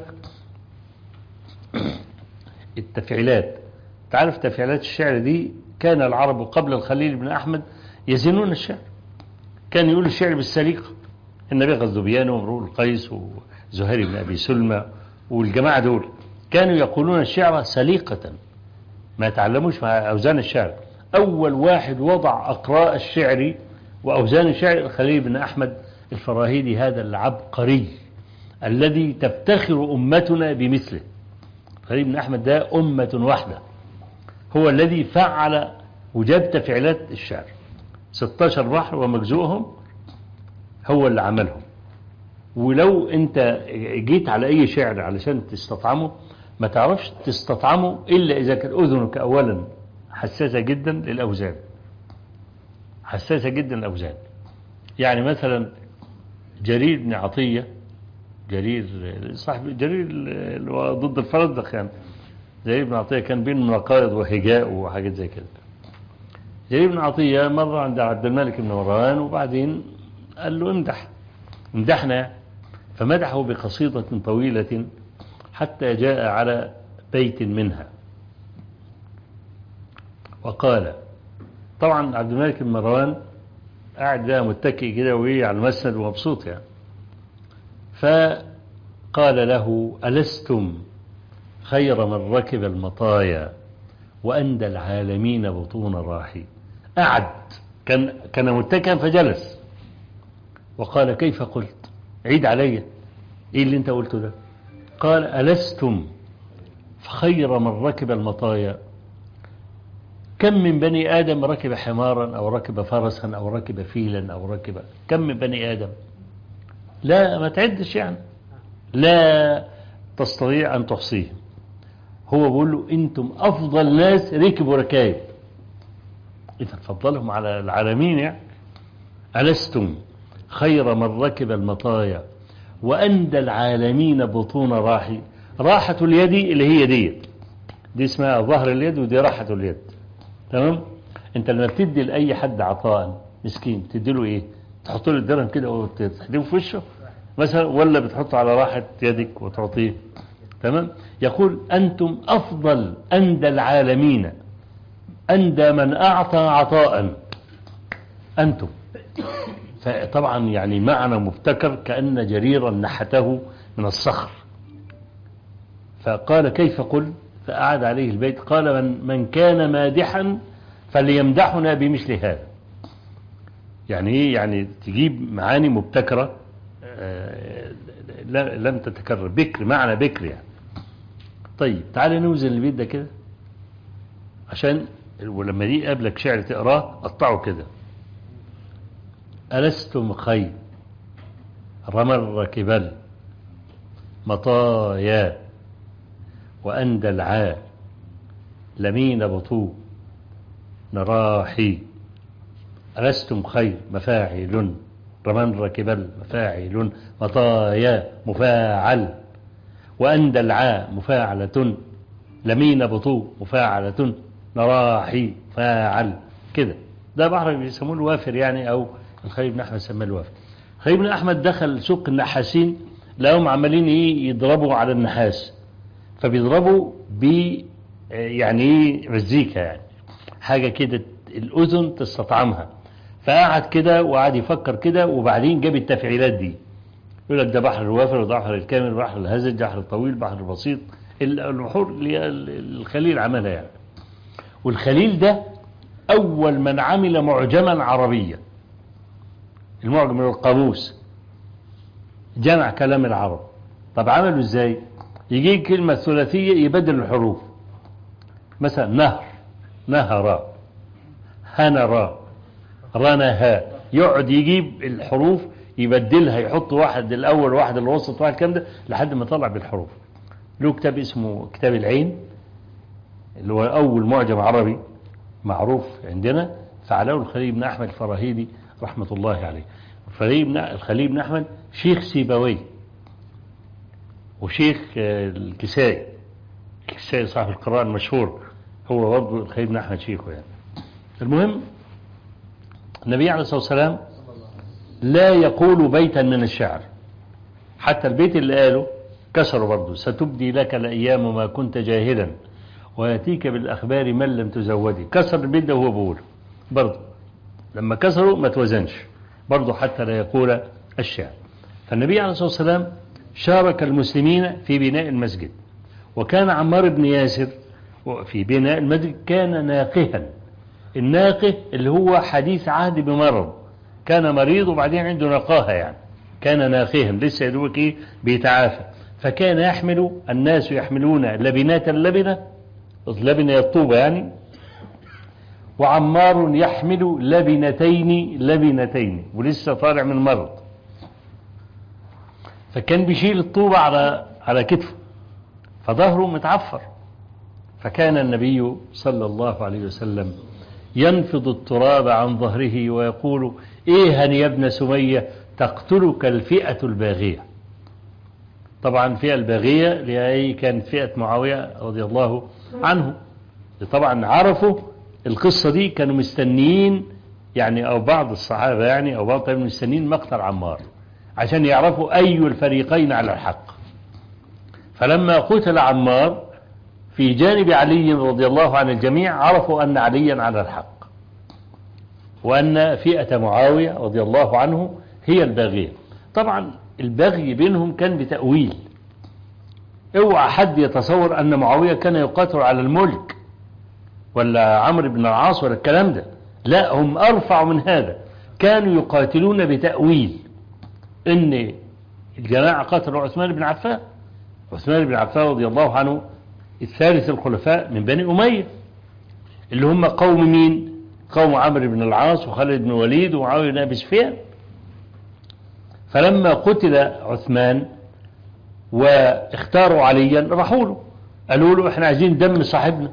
التفعيلات، تعرف تفعيلات الشعر دي كان العرب قبل الخليل بن أحمد يزنون الشعر. كان يقول الشعر بالسليقة. النبي غزوبيان وامرؤ القيس وزهير بن أبي سلمى والجماعة دول كانوا يقولون الشعر سليقة، ما تعلموش مع أوزان الشعر. أول واحد وضع أقراء الشعر وأوزان الشعر الخليل بن أحمد الفراهيدي، هذا العبقري الذي تفتخر أمتنا بمثله. الخليل بن أحمد ده أمة واحدة، هو الذي فعل وجاب تفعيلات الشعر ستاشر بحر ومجزوهم، هو اللي عملهم. ولو انت جيت على اي شعر علشان تستطعمه ما تعرفش تستطعمه الا اذا كان اذنك اولا حساسة جدا للاوزان، حساسة جدا للاوزان. يعني مثلا جرير بن عطية، جرير صاحب جرير ضد الفرزدق، يعني جرير بن عطية كان بين مناقض وهجاء وحاجات زي كده. جرير بن عطية مرة عند عبد الملك بن مروان وبعدين قال له امدح امدحنا، فمدحه بقصيدة طويلة حتى جاء على بيت منها وقال، طبعا عبد الملك بن مروان قاعد ده متكئ كده وهي على المسند ومبسوط يعني، فقال له ألستم خير من ركب المطايا وأندى العالمين بطون راحي. قعد كان كان متكئا فجلس وقال كيف قلت؟ عيد علي ايه اللي انت قلته ده؟ قال ألستم خير من ركب المطايا. كم من بني آدم ركب حمارا أو ركب فرسا أو ركب فيلا أو ركب، كم من بني آدم؟ لا ما تعدش يعني، لا تستطيع أن تحصيه. هو بيقول له أنتم أفضل ناس ركبوا ركايب، إذا فضلهم على العالمين يعني. ألستم خير من ركب المطايا وأندى العالمين بطون راحي. راحة اليد اللي هي دي دي اسمها ظهر اليد، ودي راحة اليد. تمام. انت لما بتدي لأي حد عطاء مسكين تدي له ايه؟ تحط له الدرهم كده وتحديه في وشه مثلا، ولا بتحطه على راحة يدك وتعطيه؟ تمام. يقول أنتم أفضل أندى العالمين، أندى من أعطى عطاء أنتم. فطبعا يعني معنى مبتكر كأن جريرا نحته من الصخر. فقال كيف قل؟ فأعاد عليه البيت قال من, من كان مادحا فليمدحنا بمثل هذا. يعني ايه؟ يعني تجيب معاني مبتكرة لم تتكرر، بكر معنى بكر يعني. طيب تعالى نوزن البيت ده كده عشان ولما دي قبلك شعر تقراه قطعه كده. ألستم خير رمر كبل مطايا وأندى العا لمين بطو نراحي. ألستم خير مفاعل رمر كبل مفاعل مطايا مفاعل وأندى العا مفاعلة لمين بطو مفاعلة نراحي فاعل كده. ده بحر بيسموه الوافر يعني، أو الخليل بن أحمد سماه الوافر. الخليل بن أحمد دخل سوق النحاسين لهم عمالين ايه يضربوا على النحاس، فبيضربوا ب يعني ايه مزيكا يعني، حاجة كده الأذن تستطعمها. فقعد كده وقعد يفكر كده، وبعدين جاب التفعيلات دي، يقول لك ده بحر الوافر، بحر الكامل، بحر الهزج، بحر الطويل، بحر البسيط، البحور اللي الخليل عملها يعني. والخليل ده أول من عمل معجما عربيا، المعجم القاموس، جمع كلام العرب. طب عملوا ازاي؟ يجي كلمة ثلاثية يبدل الحروف، مثلا نهر، نهر، هنرا، رنها، يقعد يجيب الحروف يبدلها، يحط واحد الأول واحد الوسط واحد الكلام ده لحد ما طلع بالحروف. له كتاب اسمه كتاب العين، اللي هو أول معجم عربي معروف عندنا، فعله الخليل بن أحمد الفراهيدي رحمة الله عليه. الخليل بن أحمد شيخ سيبويه وشيخ الكسائي، الكسائي صاحب القراءة المشهور، هو برضه الخليل بن أحمد شيخه يعني. المهم النبي عليه الصلاة والسلام لا يقول بيتا من الشعر، حتى البيت اللي قاله كسروا برضه، ستبدي لك الأيام ما كنت جاهلا ويأتيك بالأخبار من لم تزودي. كسر البيت ده وهو بقوله برضه، لما كسروا ما توزنش برضه حتى لا يقول الشعر. فالنبي عليه الصلاة والسلام شارك المسلمين في بناء المسجد، وكان عمار بن ياسر في بناء المسجد كان ناقها. الناقه اللي هو حديث عهد بمرض، كان مريض وبعدين عنده نقاهة يعني، كان ناقها لسه يدوك ايه بيتعافى. فكان يحمل الناس يحملون لبنات اللبنة، لبنة الطوبة يعني، وعمار يحمل لبنتين لبنتين ولسه طالع من مرض، فكان بيشيل الطوبة على على كتفه فظهره متعفر. فكان النبي صلى الله عليه وسلم ينفض التراب عن ظهره ويقول ايها يا ابن سمية تقتلك الفئة الباغية. طبعا الفئة الباغية اللي كانت فئة معاوية رضي الله عنه. طبعا عرفوا القصة دي، كانوا مستنيين يعني، او بعض الصحابة يعني، او بعض طيب مستنيين مقتل عمار عشان يعرفوا اي الفريقين على الحق. فلما قتل عمار في جانب علي رضي الله عن الجميع، عرفوا أن عليا على الحق، وأن فئة معاوية رضي الله عنه هي الباغية. طبعا البغي بينهم كان بتأويل، اوعى حد يتصور أن معاوية كان يقاتل على الملك ولا عمرو بن العاص ولا الكلام ده، لا، هم أرفع من هذا، كانوا يقاتلون بتأويل ان الجماعة قاتلوا عثمان بن عفان. عثمان بن عفان رضي الله عنه الثالث الخلفاء من بني أمية، اللي هم قوم مين؟ قوم عمرو بن العاص وخالد بن وليد ومعاوية بن أبي سفيان. فلما قتل عثمان واختاروا عليا راحوا له قالوا له احنا عايزين دم صاحبنا،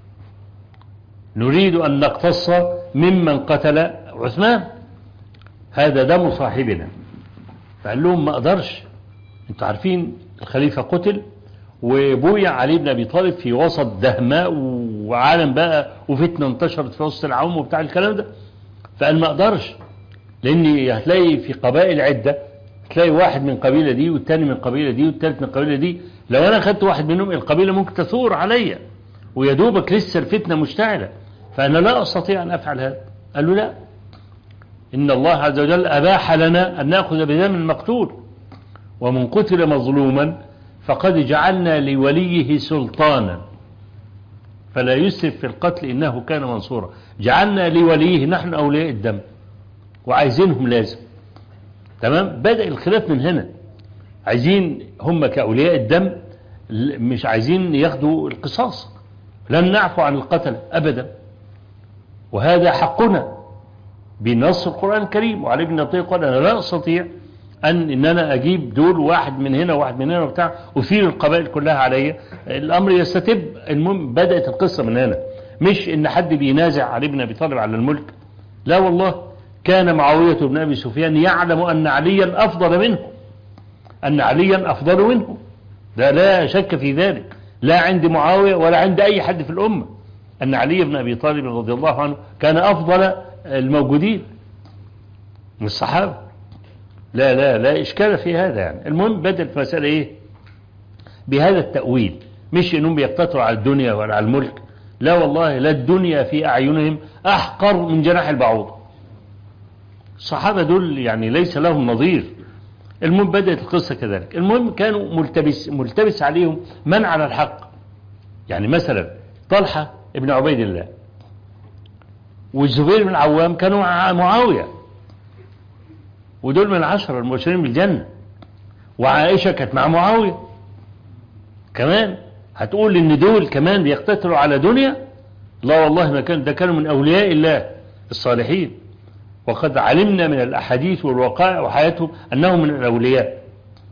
نريد أن نقتص ممن قتل عثمان، هذا دم صاحبنا. فقال لهم ما أقدرش، انتوا عارفين الخليفة قتل وبويع علي بن أبي طالب في وسط دهماء وعالم بقى وفتنة انتشرت في وسط العوم وبتاع الكلام ده. فقال ما أقدرش، لأن هتلاقي في قبائل عدة، تلاقي واحد من قبيلة دي والتاني من قبيلة دي والتالت من قبيلة دي، لو أنا خدت واحد منهم القبيلة ممكن تثور عليا ويدوبك لسه الفتنة مشتعلة، فأنا لا أستطيع أن أفعل هذا. قال له لا، إن الله عز وجل أباح لنا أن نأخذ بدم المقتول، ومن قتل مظلوما فقد جعلنا لوليه سلطانا فلا يسرف في القتل إنه كان منصورا. جعلنا لوليه، نحن أولياء الدم وعايزينهم لازم. تمام، بدأ الخلاف من هنا، عايزين هم كأولياء الدم، مش عايزين ياخدوا القصاص، لن نعفو عن القتل أبدا، وهذا حقنا بنص القرآن الكريم. وعلي بن أبي طالب قال أنا لا أستطيع أن إن أنا أجيب دول واحد من هنا واحد من هنا وبتاع أثير القبائل كلها علي، الأمر يستتب. المهم بدأت القصة من هنا، مش إن حد بينازع علي بن أبي طالب على الملك، لا والله، كان معاوية بن أبي سفيان يعلم أن عليا أفضل منه، أن عليا أفضل منه، لا لا شك في ذلك، لا عند معاوية ولا عند أي حد في الأمة، أن علي بن أبي طالب رضي الله عنه كان أفضل الموجودين من الصحابة، لا لا لا إشكال في هذا يعني. المهم بدأت مسألة إيه؟ بهذا التأويل، مش إنهم بيقتطروا على الدنيا ولا على الملك، لا والله، لا الدنيا في أعينهم أحقر من جناح البعوضة. الصحابة دول يعني ليس لهم نظير. المهم بدأت القصة كذلك. المهم كانوا ملتبس ملتبس عليهم من على الحق. يعني مثلا طلحة ابن عبيد الله والزبير بن العوام كانوا مع معاوية، ودول من العشرة المبشرين بالجنة. وعائشة كانت مع معاوية كمان. هتقول ان دول كمان بيقتتلوا على دنيا؟ لا والله، ما كان، ده كانوا من أولياء الله الصالحين، وقد علمنا من الأحاديث والوقائع وحياتهم أنهم من الأولياء.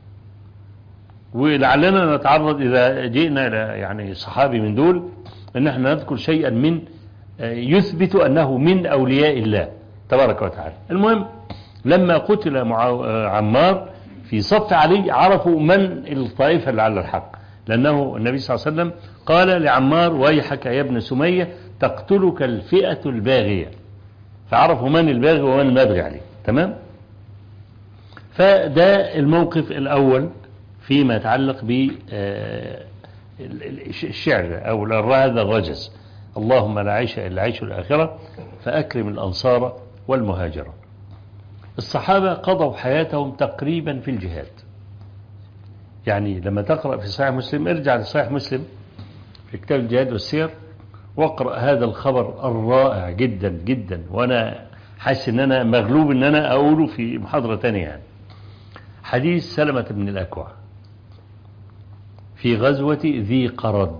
ولعلنا نتعرض إذا جئنا إلى يعني صحابي من دول أن احنا نذكر شيئا من يثبت أنه من أولياء الله تبارك وتعالى. المهم لما قتل عمار في صف علي عرفوا من الطائفة اللي على الحق، لأنه النبي صلى الله عليه وسلم قال لعمار: ويحك يا ابن سمية تقتلك الفئة الباغية. فعرفوا من الباغي ومن المبغي عليه. تمام. فده الموقف الأول فيما يتعلق بالشعر أو هذا الرجز: اللهم لا عيش إلا عيش الآخرة فأكرم الأنصار والمهاجرة. الصحابة قضوا حياتهم تقريبا في الجهاد. يعني لما تقرأ في صحيح مسلم، ارجع لصحيح مسلم في كتاب الجهاد والسير واقرأ هذا الخبر الرائع جدا جدا، وأنا حاسس ان انا مغلوب ان انا اقوله في محاضرة تانية. يعني حديث سلمة بن الأكوع في غزوة ذي قرد.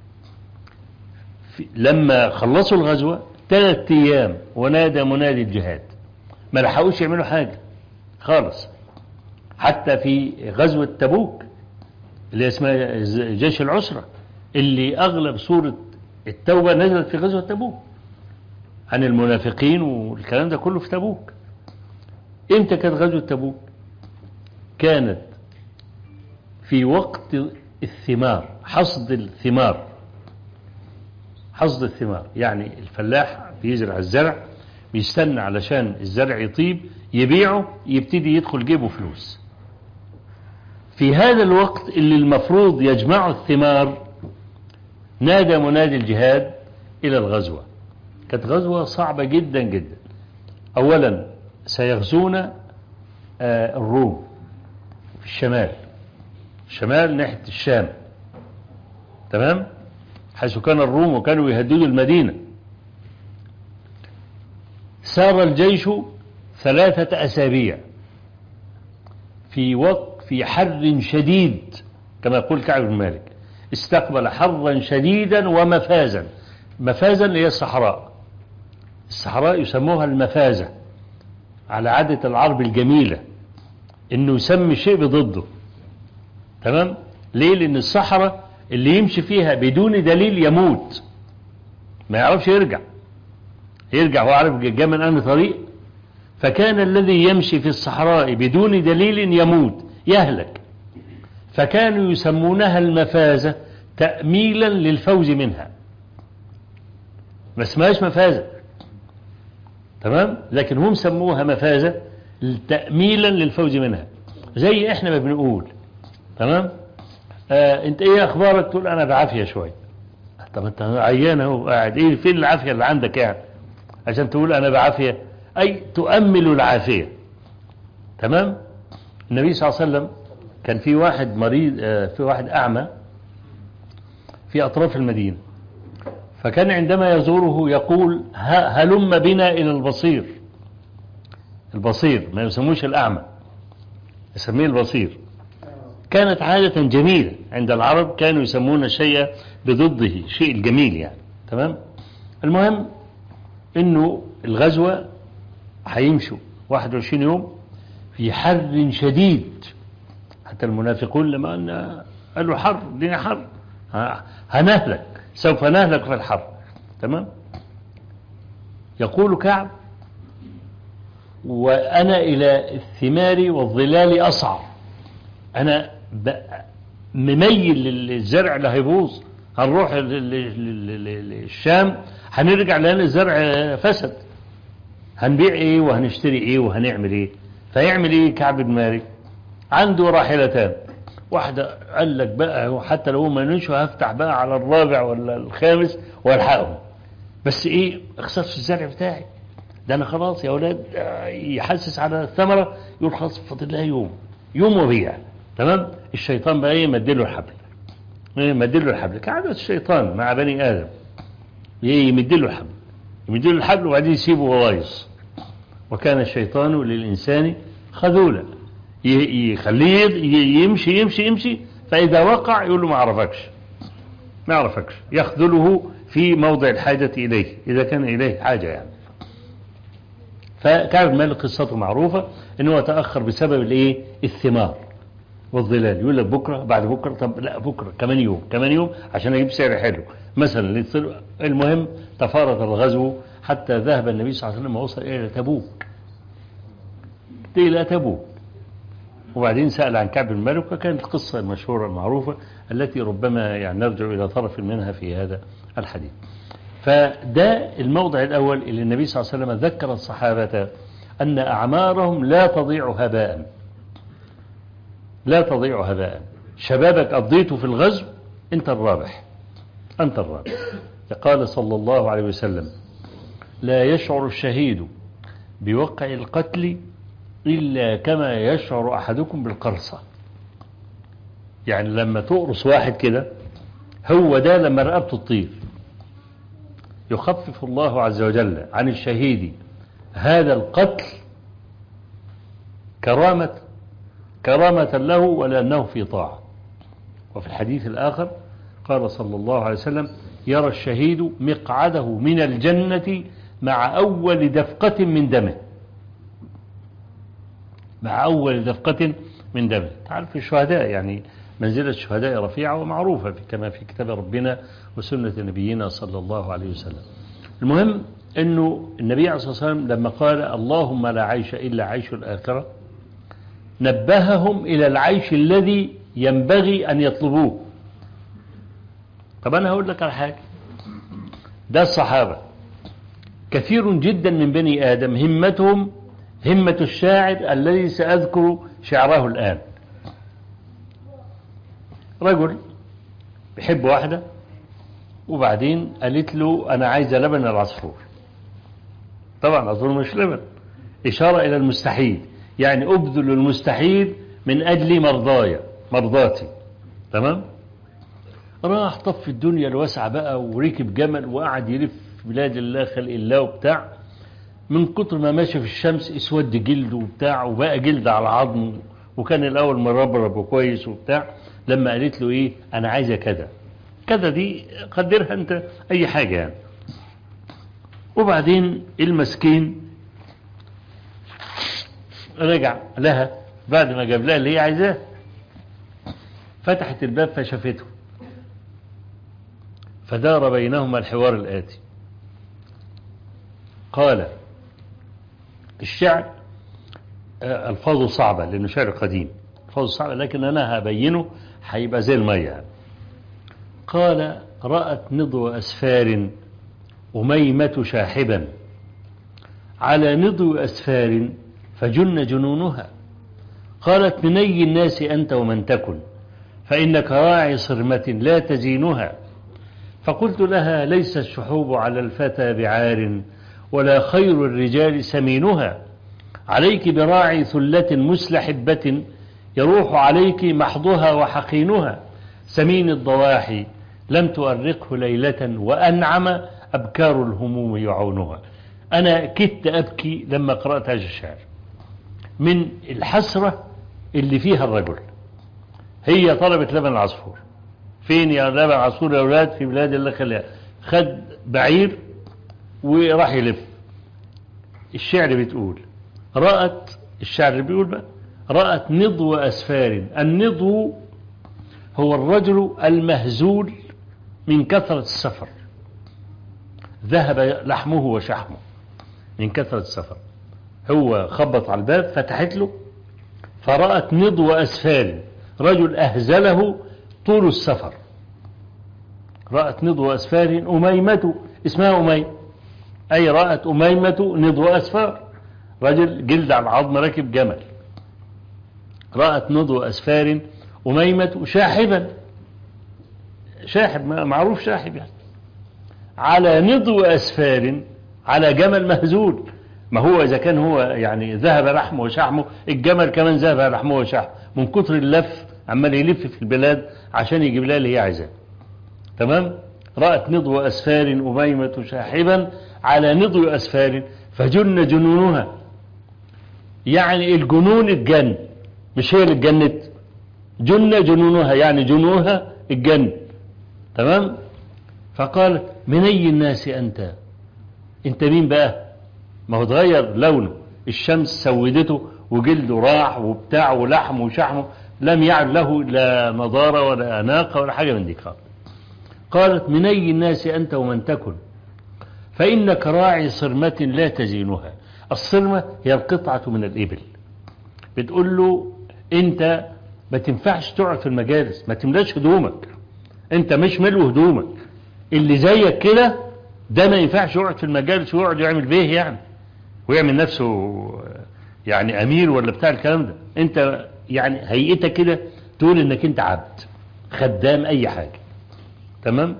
لما خلصوا الغزوة ثلاث ايام ونادى منادي الجهاد، ما لحقوش يعملوا حاجة خالص. حتى في غزوة تبوك اللي اسمها جيش العسرة، اللي اغلب سورة التوبة نزلت في غزوة تبوك عن المنافقين والكلام ده كله في تبوك. امتى كانت غزوة تبوك؟ كانت في وقت الثمار، حصد الثمار. حصد الثمار يعني الفلاح بيزرع الزرع، بيستنى علشان الزرع يطيب يبيعه، يبتدي يدخل جيبه فلوس. في هذا الوقت اللي المفروض يجمع الثمار نادى منادي الجهاد إلى الغزوة. كانت غزوة صعبة جدا جدا. أولا سيغزون الروم في الشمال، الشمال ناحية الشام، تمام، حيث كان الروم وكانوا يهددوا المدينة. سار الجيش ثلاثة أسابيع في وقت في حر شديد كما يقول كعب بن مالك. استقبل حرا شديدا ومفازا. مفازا هي الصحراء، الصحراء يسموها المفازة على عادة العرب الجميلة، انه يسمي شيء بضده. تمام. ليه؟ لان الصحراء اللي يمشي فيها بدون دليل يموت، ما يعرفش يرجع يرجع هو عارف جاء من أي طريق. فكان الذي يمشي في الصحراء بدون دليل يموت، يهلك. فكانوا يسمونها المفازة تأميلا للفوز منها، ما اسمهاش مفازة، تمام، لكن هم سموها مفازة تأميلا للفوز منها. زي احنا ما بنقول تمام، آه انت ايه اخبارك؟ تقول انا بعافية شوية. طب انت عيان اهو قاعد، ايه فين العافية اللي عندك يعني عشان تقول انا بعافية؟ اي تؤمل العافية. تمام. النبي صلى الله عليه وسلم كان في واحد مريض، آه في واحد اعمى في اطراف المدينة، فكان عندما يزوره يقول هلم بنا الى البصير. البصير ما يسموش الاعمى، يسميه البصير. كانت عادة جميلة عند العرب، كانوا يسمون الشيء بضده، شيء الجميل يعني. تمام. المهم انه الغزوة هيمشوا واحد وعشرين يوم في حر شديد، حتى المنافقون لما أن قالوا حر، الدنيا حر، هنهلك، سوف نهلك في الحر. تمام. يقول كعب وأنا إلى الثمار والظلال أصعر، أنا مميل للزرع اللي هيبوظ، هنروح للشام هنرجع لأن الزرع فسد، هنبيع ايه وهنشتري ايه وهنعمل ايه؟ فيعمل ايه كعب بن مالك؟ عنده راحلتان، واحدة قال لك بقى حتى لو ما نشوا هفتح بقى على الرابع ولا الخامس والحقهم، بس ايه اخسرت في الزرع بتاعي ده، انا خلاص يا اولاد يحسس على الثمرة يقول خلاص فاضل لها يوم يوم وبيع. تمام. الشيطان بقى ايه مدله الحبل، ايه مدله الحبل كعادة الشيطان مع بني ادم، ايه يمدله الحبل يمدله الحبل وبعدين يسيبه وغايص. وكان الشيطان للإنسان خذولا، يخليه يمشي يمشي يمشي فإذا وقع يقول له ما عرفكش ما عرفكش يخذله في موضع الحاجة إليه إذا كان إليه حاجة يعني. فكعب بن مالك قصته معروفة إنه تأخر بسبب الإيه الثمار والظلال، يقول لك بكرة بعد بكرة، طب لا بكرة كمان يوم كمان يوم عشان أجيب سعر حلو مثلا. المهم تفارق الغزو حتى ذهب النبي صلى الله عليه وسلم ووصل إلى تبوك إلى تبوك وبعدين سأل عن كعب بن مالك، وكانت القصة المشهورة المعروفة التي ربما يعني نرجع إلى طرف منها في هذا الحديث. فده الموضع الأول اللي النبي صلى الله عليه وسلم ذكر الصحابة أن أعمارهم لا تضيع هباء، لا تضيع هباء. شبابك قضيته في الغزو أنت الرابح، أنت الرابح. قال صلى الله عليه وسلم لا يشعر الشهيد بوقع القتل إلا كما يشعر أحدكم بالقرصة. يعني لما تقرص واحد كده هو ده لما رقبته تطير. يخفف الله عز وجل عن الشهيد هذا القتل كرامة كرامة له ولأنه في طاعة. وفي الحديث الآخر قال صلى الله عليه وسلم يرى الشهيد مقعده من الجنة مع أول دفقة من دمه، مع أول دفقة من دمه. تعرف الشهداء يعني منزلة الشهداء رفيعة ومعروفة كما في كتاب ربنا وسنة نبينا صلى الله عليه وسلم. المهم أنه النبي عليه الصلاة والسلام لما قال اللهم لا عيش إلا عيش الآخرة نبههم إلى العيش الذي ينبغي أن يطلبوه. طب أنا هقول لك على حاجة، ده الصحابة كثير جدا من بني آدم همتهم همة الشاعر الذي سأذكر شعره الآن. رجل بيحب واحدة وبعدين قالت له أنا عايزة لبن العصفور. طبعا العصفور مش لبن، إشارة إلى المستحيل، يعني أبذل المستحيل من أجل مرضايا مرضاتي. تمام. راح طف الدنيا الواسعة بقى وركب جمل وقعد يلف بلاد الله خلق الله وبتاع، من كتر ما ماشي في الشمس اسود جلده وبتاع وبقى جلد على عظمه، وكان الأول مربرب وكويس وبتاع. لما قالت له إيه أنا عايزة كذا كذا، دي قدرها أنت أي حاجة يعني. وبعدين المسكين رجع لها بعد ما جاب لها اللي هي عايزاه، فتحت الباب فشافته، فدار بينهما الحوار الآتي. قال الشعر ألفاظه صعبة لأنه شعر قديم، ألفاظه صعبة لكن أنا هبينه هيبقى زي المية. قال رأت نضو أسفار أميمة شاحبا على نضو أسفار فجن جنونها، قالت من أي الناس أنت ومن تكن فإنك راعي صرمة لا تزينها. فقلت لها ليس الشحوب على الفتى بعار ولا خير الرجال سمينها، عليك براعي ثلة مسلحبة يروح عليك محضها وحقينها، سمين الضواحي لم تؤرقه ليلة وأنعم أبكار الهموم يعونها. أنا كدت أبكي لما قرأت هذا الشعر من الحسرة اللي فيها الرجل. هي طلبت لبن العصفور، فين يا لبن العصفور يا أولاد؟ في بلاد الله خليها. خد بعير وراح يلف. الشعر بتقول رأت، الشعر بيقول بقى رأت نضو أسفار. النضو هو الرجل المهزول من كثرة السفر، ذهب لحمه وشحمه من كثرة السفر. هو خبط على الباب فتحت له فرأت نضو أسفار، رجل أهزله طول السفر. رأت نضو أسفار أميمة، اسمها أميمة، أي رأت أميمة نضو أسفار، رجل جلد على العظم راكب جمل. رأت نضو أسفار أميمة شاحبا، شاحب معروف شاحب يعني، على نضو أسفار، على جمل مهزول. ما هو إذا كان هو يعني ذهب لحمه وشحمه، الجمل كمان ذهب لحمه وشحمه من كتر اللف، عمال يلف في البلاد عشان يجيب لها اللي هي عايزاه. تمام. رأت نضو أسفار أميمة شاحبا على نضو أسفار فجن جنونها، يعني الجنون اتجن، مش هي اللي اتجنت، جن جنونها يعني جنونها اتجن. تمام. فقال من أي الناس أنت، أنت مين بقى؟ ما هو اتغير لونه، الشمس سودته وجلده راح وبتاع ولحمه وشحمه، لم يعد له لا نضارة ولا أناقة ولا حاجة من دي. قالت من أي الناس أنت ومن تكن، فإنك راعي صرمة لا تزينها. الصرمة هي القطعة من الإبل. بتقول له أنت ما تنفعش تقعد في المجالس، ما تملاش هدومك، أنت مش ملو هدومك، اللي زيك كده ده ما ينفعش يقعد في المجالس ويقعد يعمل بيه يعني، ويعمل نفسه يعني أمير ولا بتاع الكلام ده. أنت يعني هيئتك كده تقول إنك أنت عبد خدام أي حاجة. تمام.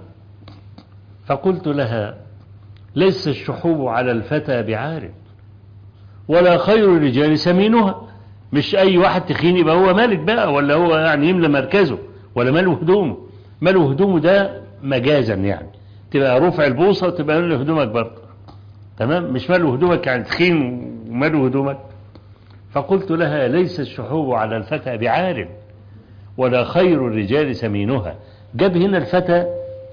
فقلت لها ليس الشحوب على الفتى بعار، ولا خير الرجال سمينها. مش أي واحد تخين يبقى هو مالك بقى، ولا هو يعني يملى مركزه، ولا ماله هدومه. ماله هدومه ده مجازا يعني، تبقى رفع البوصة وتبقى ماله هدومك برضه. تمام. مش ماله هدومك يعني تخين وماله هدومك. فقلت لها ليس الشحوب على الفتى بعار، ولا خير الرجال سمينها. جاب هنا الفتى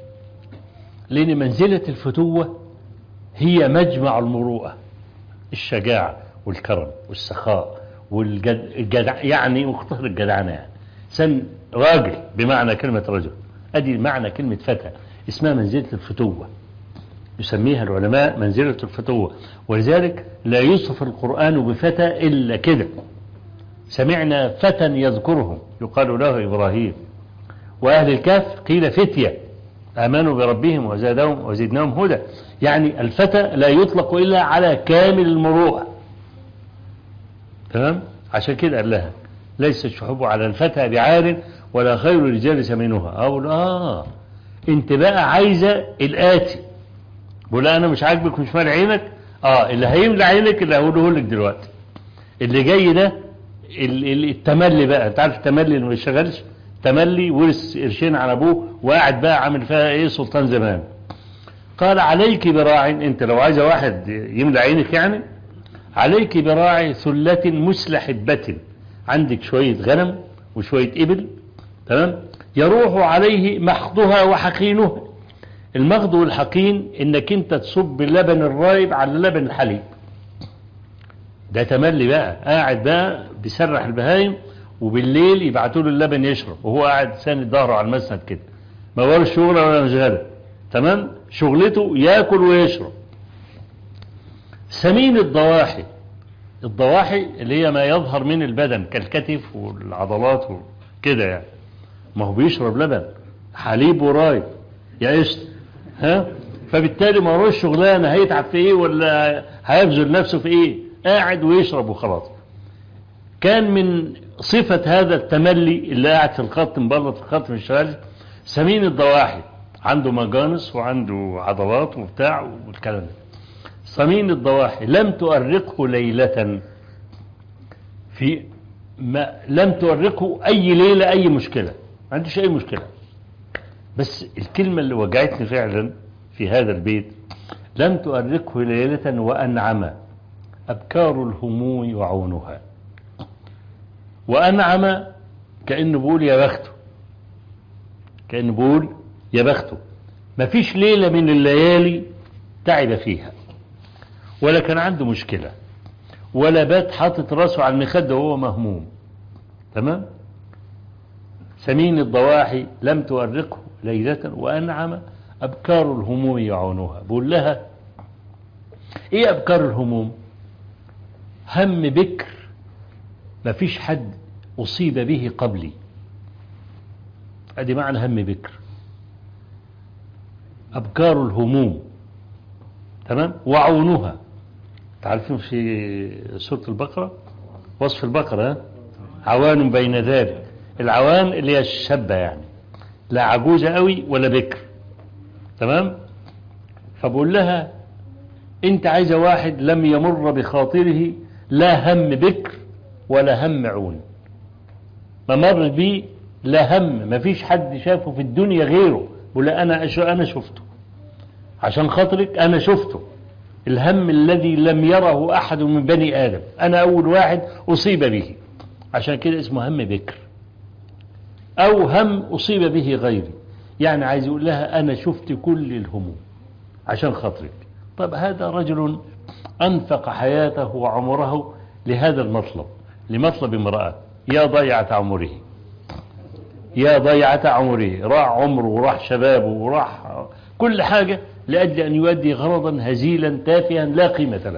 لأن منزلة الفتوة هي مجمع المروءة، الشجاعة والكرم والسخاء والجدع، يعني مختار الجدعنة، يعني سن راجل بمعنى كلمة رجل. أدي معنى كلمة فتى، اسمها منزلة الفتوة، يسميها العلماء منزلة الفتوة. ولذلك لا يوصف القرآن بفتى إلا كده. سمعنا فتى يذكرهم يقال له إبراهيم. وأهل الكهف قيل فتية آمنوا بربهم وزادهم وزدناهم هدى. يعني الفتى لا يطلق إلا على كامل المروءة. تمام. عشان كده قال لها ليس الشحوب على الفتى بعار، ولا خير الرجال سمينها. أقول آه انت بقى عايزة الآتي، بقول أنا مش عاجبك مش مال عينك. آه اللي هيملى عينك اللي هقوله لك دلوقتي اللي جاي ده التملي بقى. انت عارف التملي اللي ما بيشتغلش، تملي ورث قرشين على ابوه وقاعد بقى عامل فيها ايه سلطان زمان. قال عليك براع، انت لو عايزه واحد يملى عينك يعني، عليك براع ثلة مسلحبة، عندك شوية غنم وشوية ابل. تمام. يروح عليه مخضها وحقينها. المخض والحقين انك انت تصب اللبن الرايب على لبن الحليب. ده تملي بقى، قاعد بقى بيسرح البهايم وبالليل يبعتوا له اللبن يشرب وهو قاعد ساند ظهره على المسند كده، ما ورش شغله ولا مشغله. تمام. شغلته ياكل ويشرب. سمين الضواحي، الضواحي اللي هي ما يظهر من البدن كالكتف والعضلات وكده يعني، ما هو بيشرب لبن حليب ورايب يا قشط. ها. فبالتالي ما هوش شغلانه هيتعب في ايه ولا هيبذل نفسه في ايه، قاعد ويشرب وخلاص. كان من صفة هذا التملي اللي قاعد في الخط مبلط في الخط مش شغال سمين الضواحي، عنده مجانس وعنده عضلات وبتاع والكلام ده. سمين الضواحي لم تؤرقه ليلة، في ما لم تؤرقه أي ليلة أي مشكلة، ما عندوش أي مشكلة. بس الكلمة اللي وجعتني فعلا في هذا البيت لم تؤرقه ليلة وأنعم أبكار الهموم وعونها. وأنعم كأنه بقول يا بخته، كأنه بقول يا بخته. ما فيش ليلة من الليالي تعب فيها ولا كان عنده مشكلة ولا بات حاطط راسه على المخدة وهو مهموم. تمام. سمين الضواحي لم تؤرقه ليلة وأنعم أبكار الهموم يعونها. بقول لها إيه أبكار الهموم؟ هم بكر ما فيش حد أصيب به قبلي، أدي معنى هم بكر. أبكار الهموم. تمام. وعونها، تعرفين في سورة البقرة وصف البقرة عوان بين ذلك، العوان اللي هي الشابة يعني، لا عجوزة قوي ولا بكر، تمام. فبقول لها انت عايزة واحد لم يمر بخاطره لا هم بكر ولا هم عون، ما مر بيه لا هم، ما فيش حد شافه في الدنيا غيره. بقول لها انا انا شفته عشان خاطرك، انا شفته الهم الذي لم يره احد من بني ادم، انا اول واحد اصيب به، عشان كده اسمه هم بكر، او هم اصيب به غيري. يعني عايز يقول لها انا شفت كل الهموم عشان خاطرك. طب هذا رجل انفق حياته وعمره لهذا المطلب، لمطلب امرأة. يا ضيعة عمره، يا ضيعة عمره، راح عمره وراح شبابه وراح كل حاجة لأجل أن يؤدي غرضا هزيلا تافها لا قيمة له.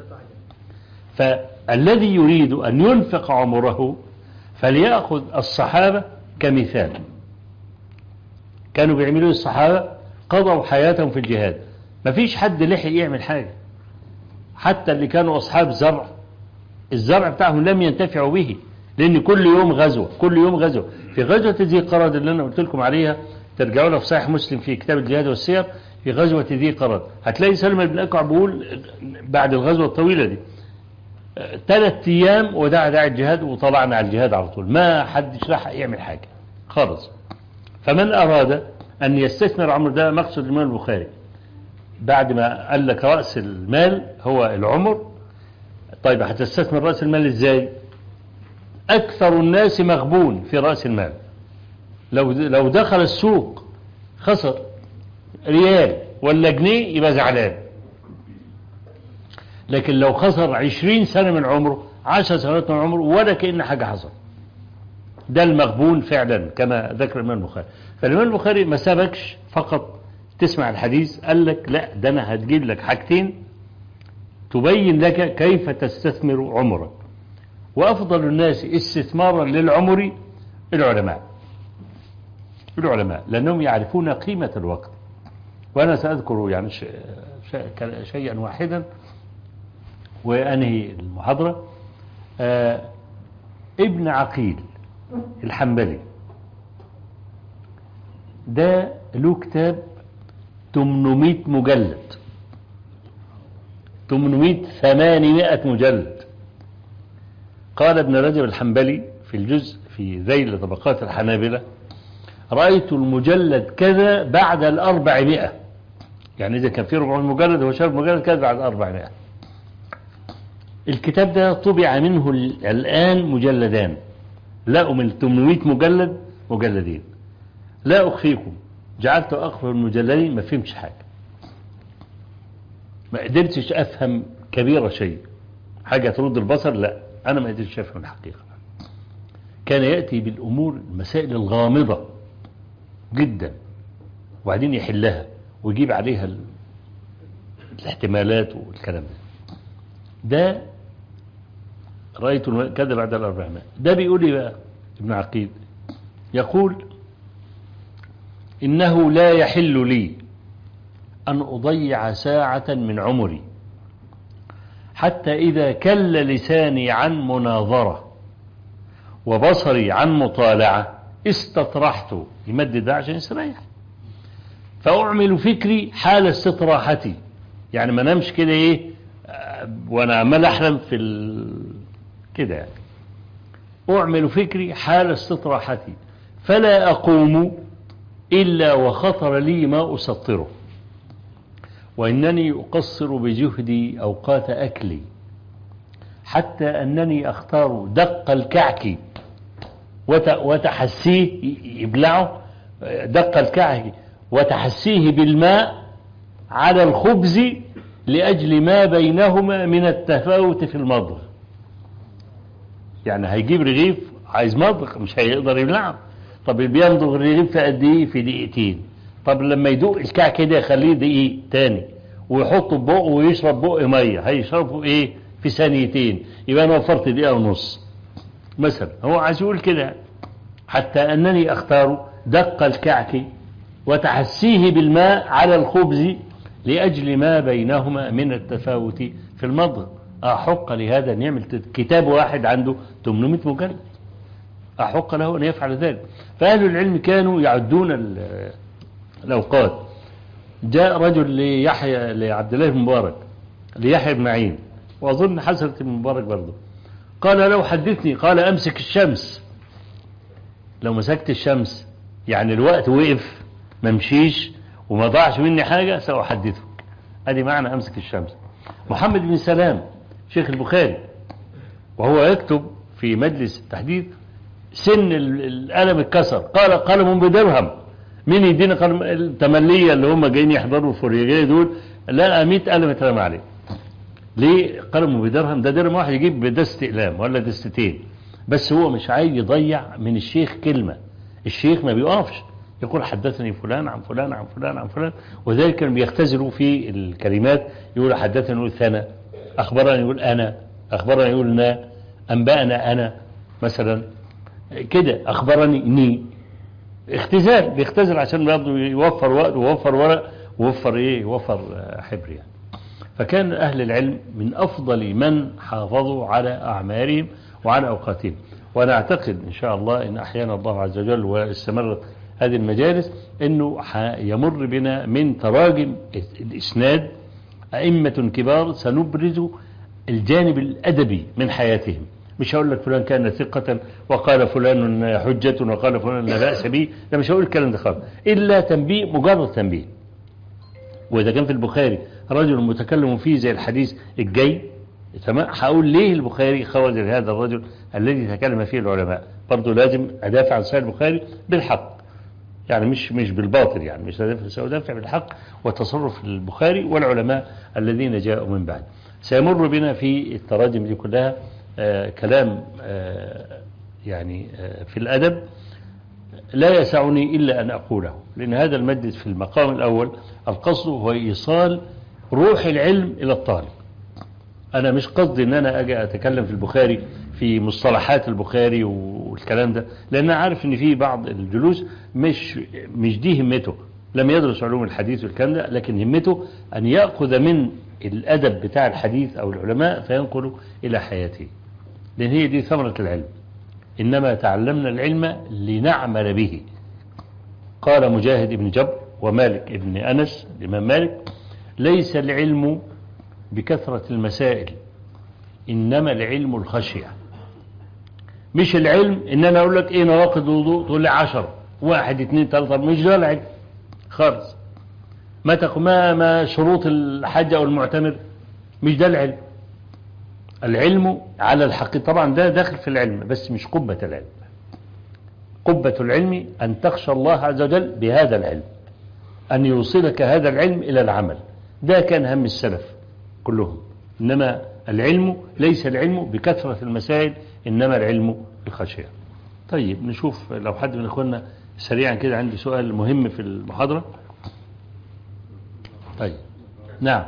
فالذي يريد أن ينفق عمره فليأخذ الصحابة كمثال. كانوا بيعملوا الصحابة قضوا حياتهم في الجهاد، ما فيش حد لحق يعمل حاجة، حتى اللي كانوا أصحاب زرع الزرع بتاعهم لم ينتفعوا به، لأن كل يوم غزوة كل يوم غزوة. في غزوة ذي قرد اللي أنا قلت لكم عليها، ترجعوا لها في صحيح مسلم في كتاب الجهاد والسير، في غزوة ذي قرد هتلاقي سلمى بن الأكوع بيقول بعد الغزوة الطويلة دي ثلاث أيام ودع داعي الجهاد وطلعنا على الجهاد على طول، ما حدش لحق يعمل حاجة خالص. فمن أراد أن يستثمر عمر، ده مقصد الإمام البخاري بعد ما قال لك رأس المال هو العمر. طيب هتستثمر رأس المال إزاي؟ أكثر الناس مغبون في رأس المال. لو لو دخل السوق خسر ريال ولا جنيه يبقى زعلان، لكن لو خسر عشرين سنة من عمره، عشر سنوات من عمره، ولا كأن حاجة حصل. ده المغبون فعلا كما ذكر الإمام البخاري. فالإمام البخاري ما سابكش فقط تسمع الحديث، قال لك لا، ده أنا هتجيب لك حاجتين تبين لك كيف تستثمر عمرك. وأفضل الناس استثمارا للعمر العلماء، العلماء لأنهم يعرفون قيمة الوقت. وأنا سأذكر يعني شيئا واحدا وأنهي المحاضرة. آه ابن عقيل الحنبلي ده له كتاب ثمانمائة مجلد، ثمانمائة ثمانمائة مجلد. قال ابن رجب الحنبلي في الجزء في ذيل طبقات الحنابلة: رأيت المجلد كذا بعد الأربعمائة، يعني إذا كان فيه ربع مجلد هو شاف مجلد كذا بعد الأربعمائة. الكتاب ده طبع منه الآن مجلدان، لا من ثمانمائة مجلد مجلدين. لا أخفيكم جعلت أقرأ المجلدين ما فهمش حاجة، ما قدرتش أفهم كبيرة شيء، حاجة ترد البصر، لا أنا ما قدرتش أفهم الحقيقة. كان يأتي بالأمور المسائل الغامضة جدا وبعدين يحلها ويجيب عليها الاحتمالات والكلام ده. ده رأيت كذا بعد الأربعمائة. ده بيقول لي بقى ابن عقيل، يقول: إنه لا يحل لي أن أضيع ساعة من عمري حتى إذا كل لساني عن مناظرة وبصري عن مطالعة استطرحت، يمدد ده عشان يستريح، فأعمل فكري حال استطراحتي، يعني ما نمش كده إيه وأنا عمال أحلم في ال... كده يعني. أعمل فكري حال استطراحتي فلا أقوم إلا وخطر لي ما أسطره، وإنني أقصر بجهدي أوقات أكلي، حتى أنني أختار دق الكعك وتحسيه يبلعه، دق الكعك وتحسيه بالماء على الخبز لأجل ما بينهما من التفاوت في المضغ. يعني هيجيب رغيف عايز مضغ مش هيقدر يبلعه، طب بيمضغ الرغيف في قد ايه؟ في دقيقتين. طب لما يدوق الكعك كده يخليه دقيق تاني ويحطه ببقه ويشرب بقه ميه، هيشربه ايه؟ في ثانيتين، يبقى انا وفرت دقيقه ونص مثلا. هو عايز يقول كده، حتى انني اختار دق الكعك وتحسيه بالماء على الخبز لأجل ما بينهما من التفاوت في المضغ. أحق لهذا أن يعمل كتاب واحد عنده ثمانمائة مجلد. أحق له أن يفعل ذلك. فأهل العلم كانوا يعدون الأوقات. جاء رجل ليحيى لعبد الله بن مبارك ليحيى بن معين، وأظن حسنة بن مبارك برضه، قال لو حدثني، قال أمسك الشمس. لو مسكت الشمس يعني الوقت وقف ما مشيش وما ضاعش مني حاجة سأحدثك. ادي معنى أمسك الشمس. محمد بن سلام شيخ البخاري وهو يكتب في مجلس التحديث سن القلم اتكسر، قال قلم بدرهم، مين يدينا قلم؟ التملية اللي هم جايين يحضروا الفوريجية دول لقى مئة قلم اترمى عليه. ليه قلم بدرهم؟ ده درهم واحد يجيب بدست اقلام ولا دستتين، بس هو مش عايز يضيع من الشيخ كلمة. الشيخ ما بيقفش يقول حدثني فلان عن فلان عن فلان عن فلان، وذلك كانوا بيختزلوا في الكلمات، يقول حدثني يقول ثنا، أخبرني يقول أنا، أخبرني يقول نا، أنبأنا أنا مثلا كده، أخبرني ني. اختزال بيختزل عشان برضه يوفر وقت ويوفر ورق ويوفر إيه، يوفر حبر يعني. فكان أهل العلم من أفضل من حافظوا على أعمارهم وعلى أوقاتهم. وأنا أعتقد إن شاء الله إن أحيانا الله عز وجل واستمرت هذه المجالس أنه يمر بنا من تراجم الإسناد أئمة كبار سنبرز الجانب الأدبي من حياتهم. مش هقول لك فلان كان ثقة وقال فلان حجة وقال فلان لا بأس به، لا مش هقول الكلام ده خالص، إلا تنبيه، مجرد تنبيه. وإذا كان في البخاري رجل متكلم فيه زي الحديث الجاي تمام، هقول ليه البخاري خوز هذا الرجل الذي تكلم فيه العلماء. برضه لازم أدافع عن صحيح البخاري بالحق، يعني مش مش بالباطل، يعني مش سأدافع بالحق وتصرف البخاري والعلماء الذين جاءوا من بعد. سيمر بنا في التراجم دي كلها آه كلام آه يعني آه في الأدب لا يسعني إلا أن أقوله، لأن هذا المجلس في المقام الأول القصد هو إيصال روح العلم إلى الطالب. أنا مش قصدي أن أنا أجي أتكلم في البخاري في مصطلحات البخاري والكلام ده، لأن عارف أن في بعض الجلوس مش مش دي همته، لم يدرس علوم الحديث والكلام ده، لكن همته أن يأخذ من الأدب بتاع الحديث أو العلماء فينقله إلى حياته، لأن هي دي ثمرة العلم. إنما تعلمنا العلم لنعمل به. قال مجاهد بن جبر ومالك بن أنس الإمام مالك: ليس العلم بكثرة المسائل، إنما العلم الخشية. مش العلم إن أنا أقول لك إيه نواقض الوضوء تقول لي عشر، واحد اثنين ثلاثة، مش ده العلم خالص. ما تقول ما ما شروط الحج أو المعتمر، مش ده العلم. العلم على الحقيقة طبعا ده داخل في العلم، بس مش قبة العلم. قبة العلم أن تخشى الله عز وجل بهذا العلم، أن يوصلك هذا العلم إلى العمل. ده كان هم السلف كلهم. إنما العلم ليس العلم بكثرة المسائل، إنما العلم بالخشية. طيب نشوف لو حد من إخواننا سريعا كده، عندي سؤال مهم في المحاضرة. طيب نعم.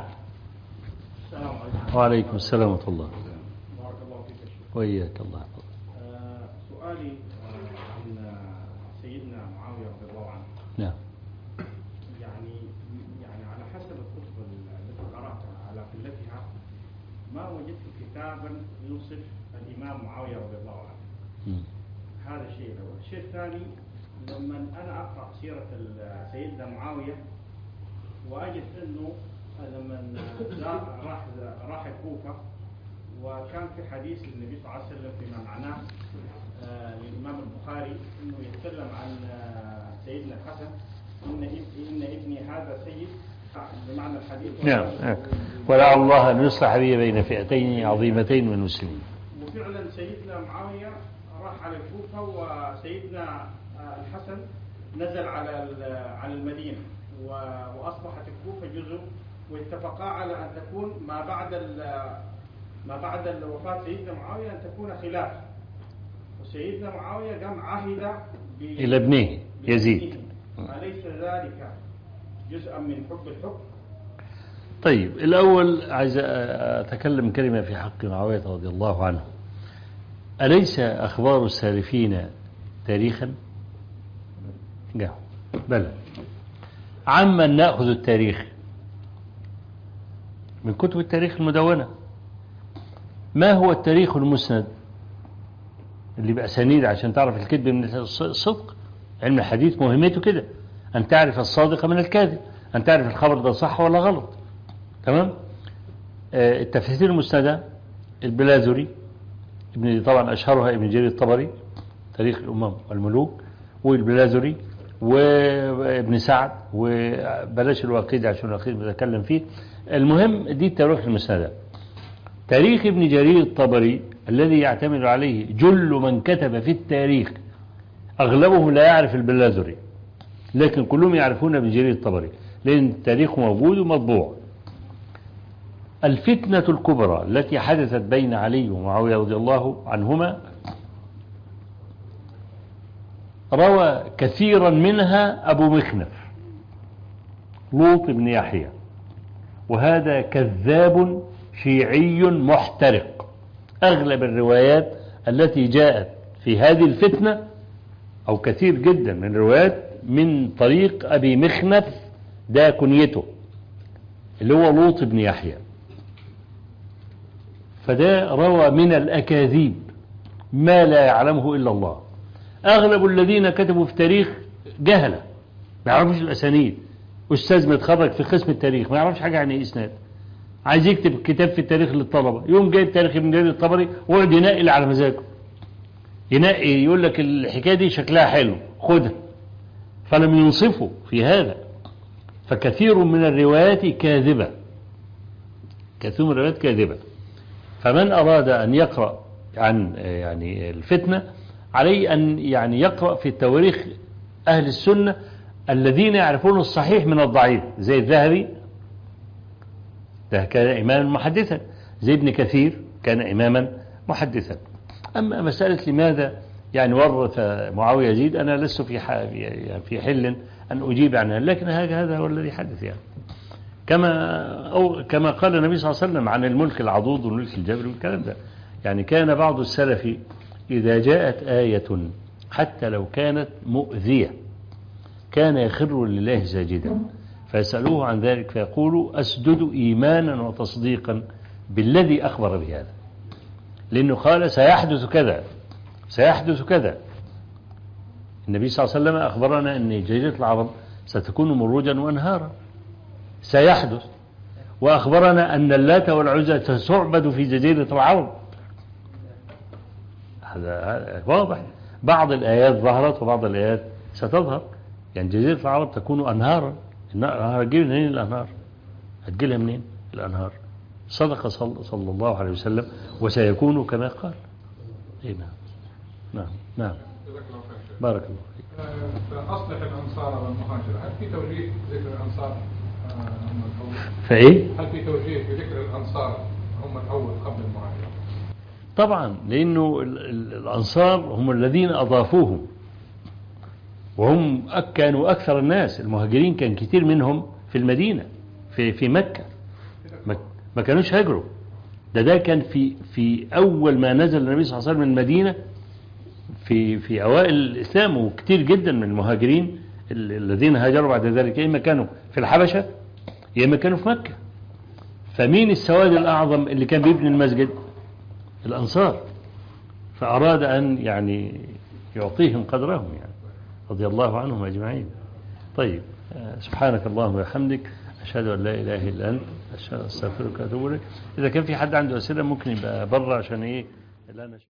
وعليكم السلام ورحمة الله. بارك الله فيك يا شيخ. وإياك الله يحفظك. آه سؤالي عن سيدنا معاوية رضي الله عنه. نعم. يعني يعني على حسب الكتب التي قرأتها على قلتها ما وجدت كتابا يوصف الإمام معاوية رضي الله عنه. م. هذا الشيء الأول. الشيء الثاني، لما أنا أقرأ سيرة سيدنا معاوية وأجد أنه لما راح راح الكوفة وكان في حديث النبي صلى الله عليه وسلم فيما معناه آه للإمام البخاري إنه يتكلم عن آه سيدنا الحسن إن إن ابني هذا سيد، بمعنى الحديث. نعم. ولعل الله أن يصلح به بين فئتين عظيمتين من المسلمين. وفعلا سيدنا معاوية راح على الكوفة، وسيدنا آه الحسن نزل على على المدينة، وأصبحت الكوفة جزء، واتفقا على أن تكون ما بعد ما بعد وفاة سيدنا معاوية أن تكون خلافة. وسيدنا معاوية قام عهد إلى ابنه يزيد. أليس ذلك جزءا من حب الحكم؟ طيب الأول عايز أتكلم كلمة في حق معاوية رضي الله عنه. أليس أخبار السالفين تاريخا؟ جاء بلى. عمن نأخذ التاريخ؟ من كتب التاريخ المدونة. ما هو التاريخ المسند؟ اللي بأسانيد عشان تعرف الكذب من الصدق. علم الحديث مهمته كده، أن تعرف الصادق من الكاذب، أن تعرف الخبر ده صح ولا غلط. تمام. آه التفاسير المسندة البلاذري، ابن طبعا أشهرها ابن جرير الطبري تاريخ الأمم والملوك، والبلاذري وابن سعد، وبلاش الواقدي عشان الواقدي بتكلم فيه. المهم دي التواريخ المسندة. تاريخ ابن جرير الطبري الذي يعتمد عليه جل من كتب في التاريخ أغلبهم لا يعرف البلاذري، لكن كلهم يعرفون ابن جرير الطبري لأن التاريخ موجود ومطبوع. الفتنة الكبرى التي حدثت بين علي ومعاوية رضي الله عنهما روى كثيرا منها أبو مخنف لوط بن يحيى، وهذا كذاب شيعي محترق. أغلب الروايات التي جاءت في هذه الفتنة أو كثير جدا من الروايات من طريق أبي مخنف، ده كنيته اللي هو لوط بن يحيى. فده روى من الأكاذيب ما لا يعلمه إلا الله. أغلب الذين كتبوا في تاريخ جهلة ما يعرفوش الأسانيد. أستاذ متخرج في قسم التاريخ ما يعرفش حاجة عن إسناد، عايز يكتب كتاب في التاريخ للطلبة، يوم جايب تاريخ ابن جرير الطبري ويقعد ينقل على مزاجه، ينقي يقول لك الحكاية دي شكلها حلو خدها، فلم ينصفوا في هذا. فكثير من الروايات كاذبة، كثير من الروايات كاذبة. فمن أراد أن يقرأ عن يعني الفتنة عليه أن يعني يقرأ في التواريخ أهل السنة الذين يعرفون الصحيح من الضعيف، زي الذهبي ده كان إماما محدثا، زي ابن كثير كان إماما محدثا. أما مسألة لماذا يعني ورث معاوية يزيد أنا لست في يعني في حل أن أجيب عنها، لكن هذا هو الذي حدث يعني. كما أو كما قال النبي صلى الله عليه وسلم عن الملك العضوض والملك الجبري والكلام ده. يعني كان بعض السلف إذا جاءت آية حتى لو كانت مؤذية كان يخر لله ساجدا، فيسألوه عن ذلك فيقول أسجد إيمانا وتصديقا بالذي أخبر بهذا، لأنه قال سيحدث كذا سيحدث كذا. النبي صلى الله عليه وسلم أخبرنا أن جزيرة العرب ستكون مروجا وأنهارا، سيحدث. وأخبرنا أن اللات والعزى ستعبد في جزيرة العرب، هذا واضح. بعض الآيات ظهرت وبعض الآيات ستظهر. يعني جزيرة العرب تكون أنهارا، الأنهار هتجيب منين؟ الأنهار هتجيلها منين الأنهار؟ صدق صلى, صلى الله عليه وسلم وسيكون كما قال. إيه نعم نعم نعم بارك الله فيك. فأصلح الأنصار والمهاجر، هل في توجيه ذكر الأنصار هم الأول؟ فإيه؟ هل في توجيه بذكر الأنصار هم الأول قبل المهاجر؟ طبعا، لأنه الأنصار هم الذين أضافوهم، وهم كانوا أكثر الناس. المهاجرين كان كتير منهم في المدينة في في مكة، ما كانوش هاجروا. ده ده كان في في أول ما نزل النبي صلى الله عليه وسلم من المدينة في في أوائل الإسلام، وكتير جدا من المهاجرين الذين هاجروا بعد ذلك يا إما كانوا في الحبشة يا إما كانوا في مكة. فمين السواد الأعظم اللي كان بيبني المسجد؟ الأنصار. فأراد أن يعني يعطيهم قدرهم يعني رضي الله عنهم أجمعين. طيب، سبحانك اللهم وبحمدك أشهد أن لا إله إلا أنت أستغفرك وأتوب إليك. إذا كان في حد عنده أسئلة ممكن يبقى بره عشان إيه.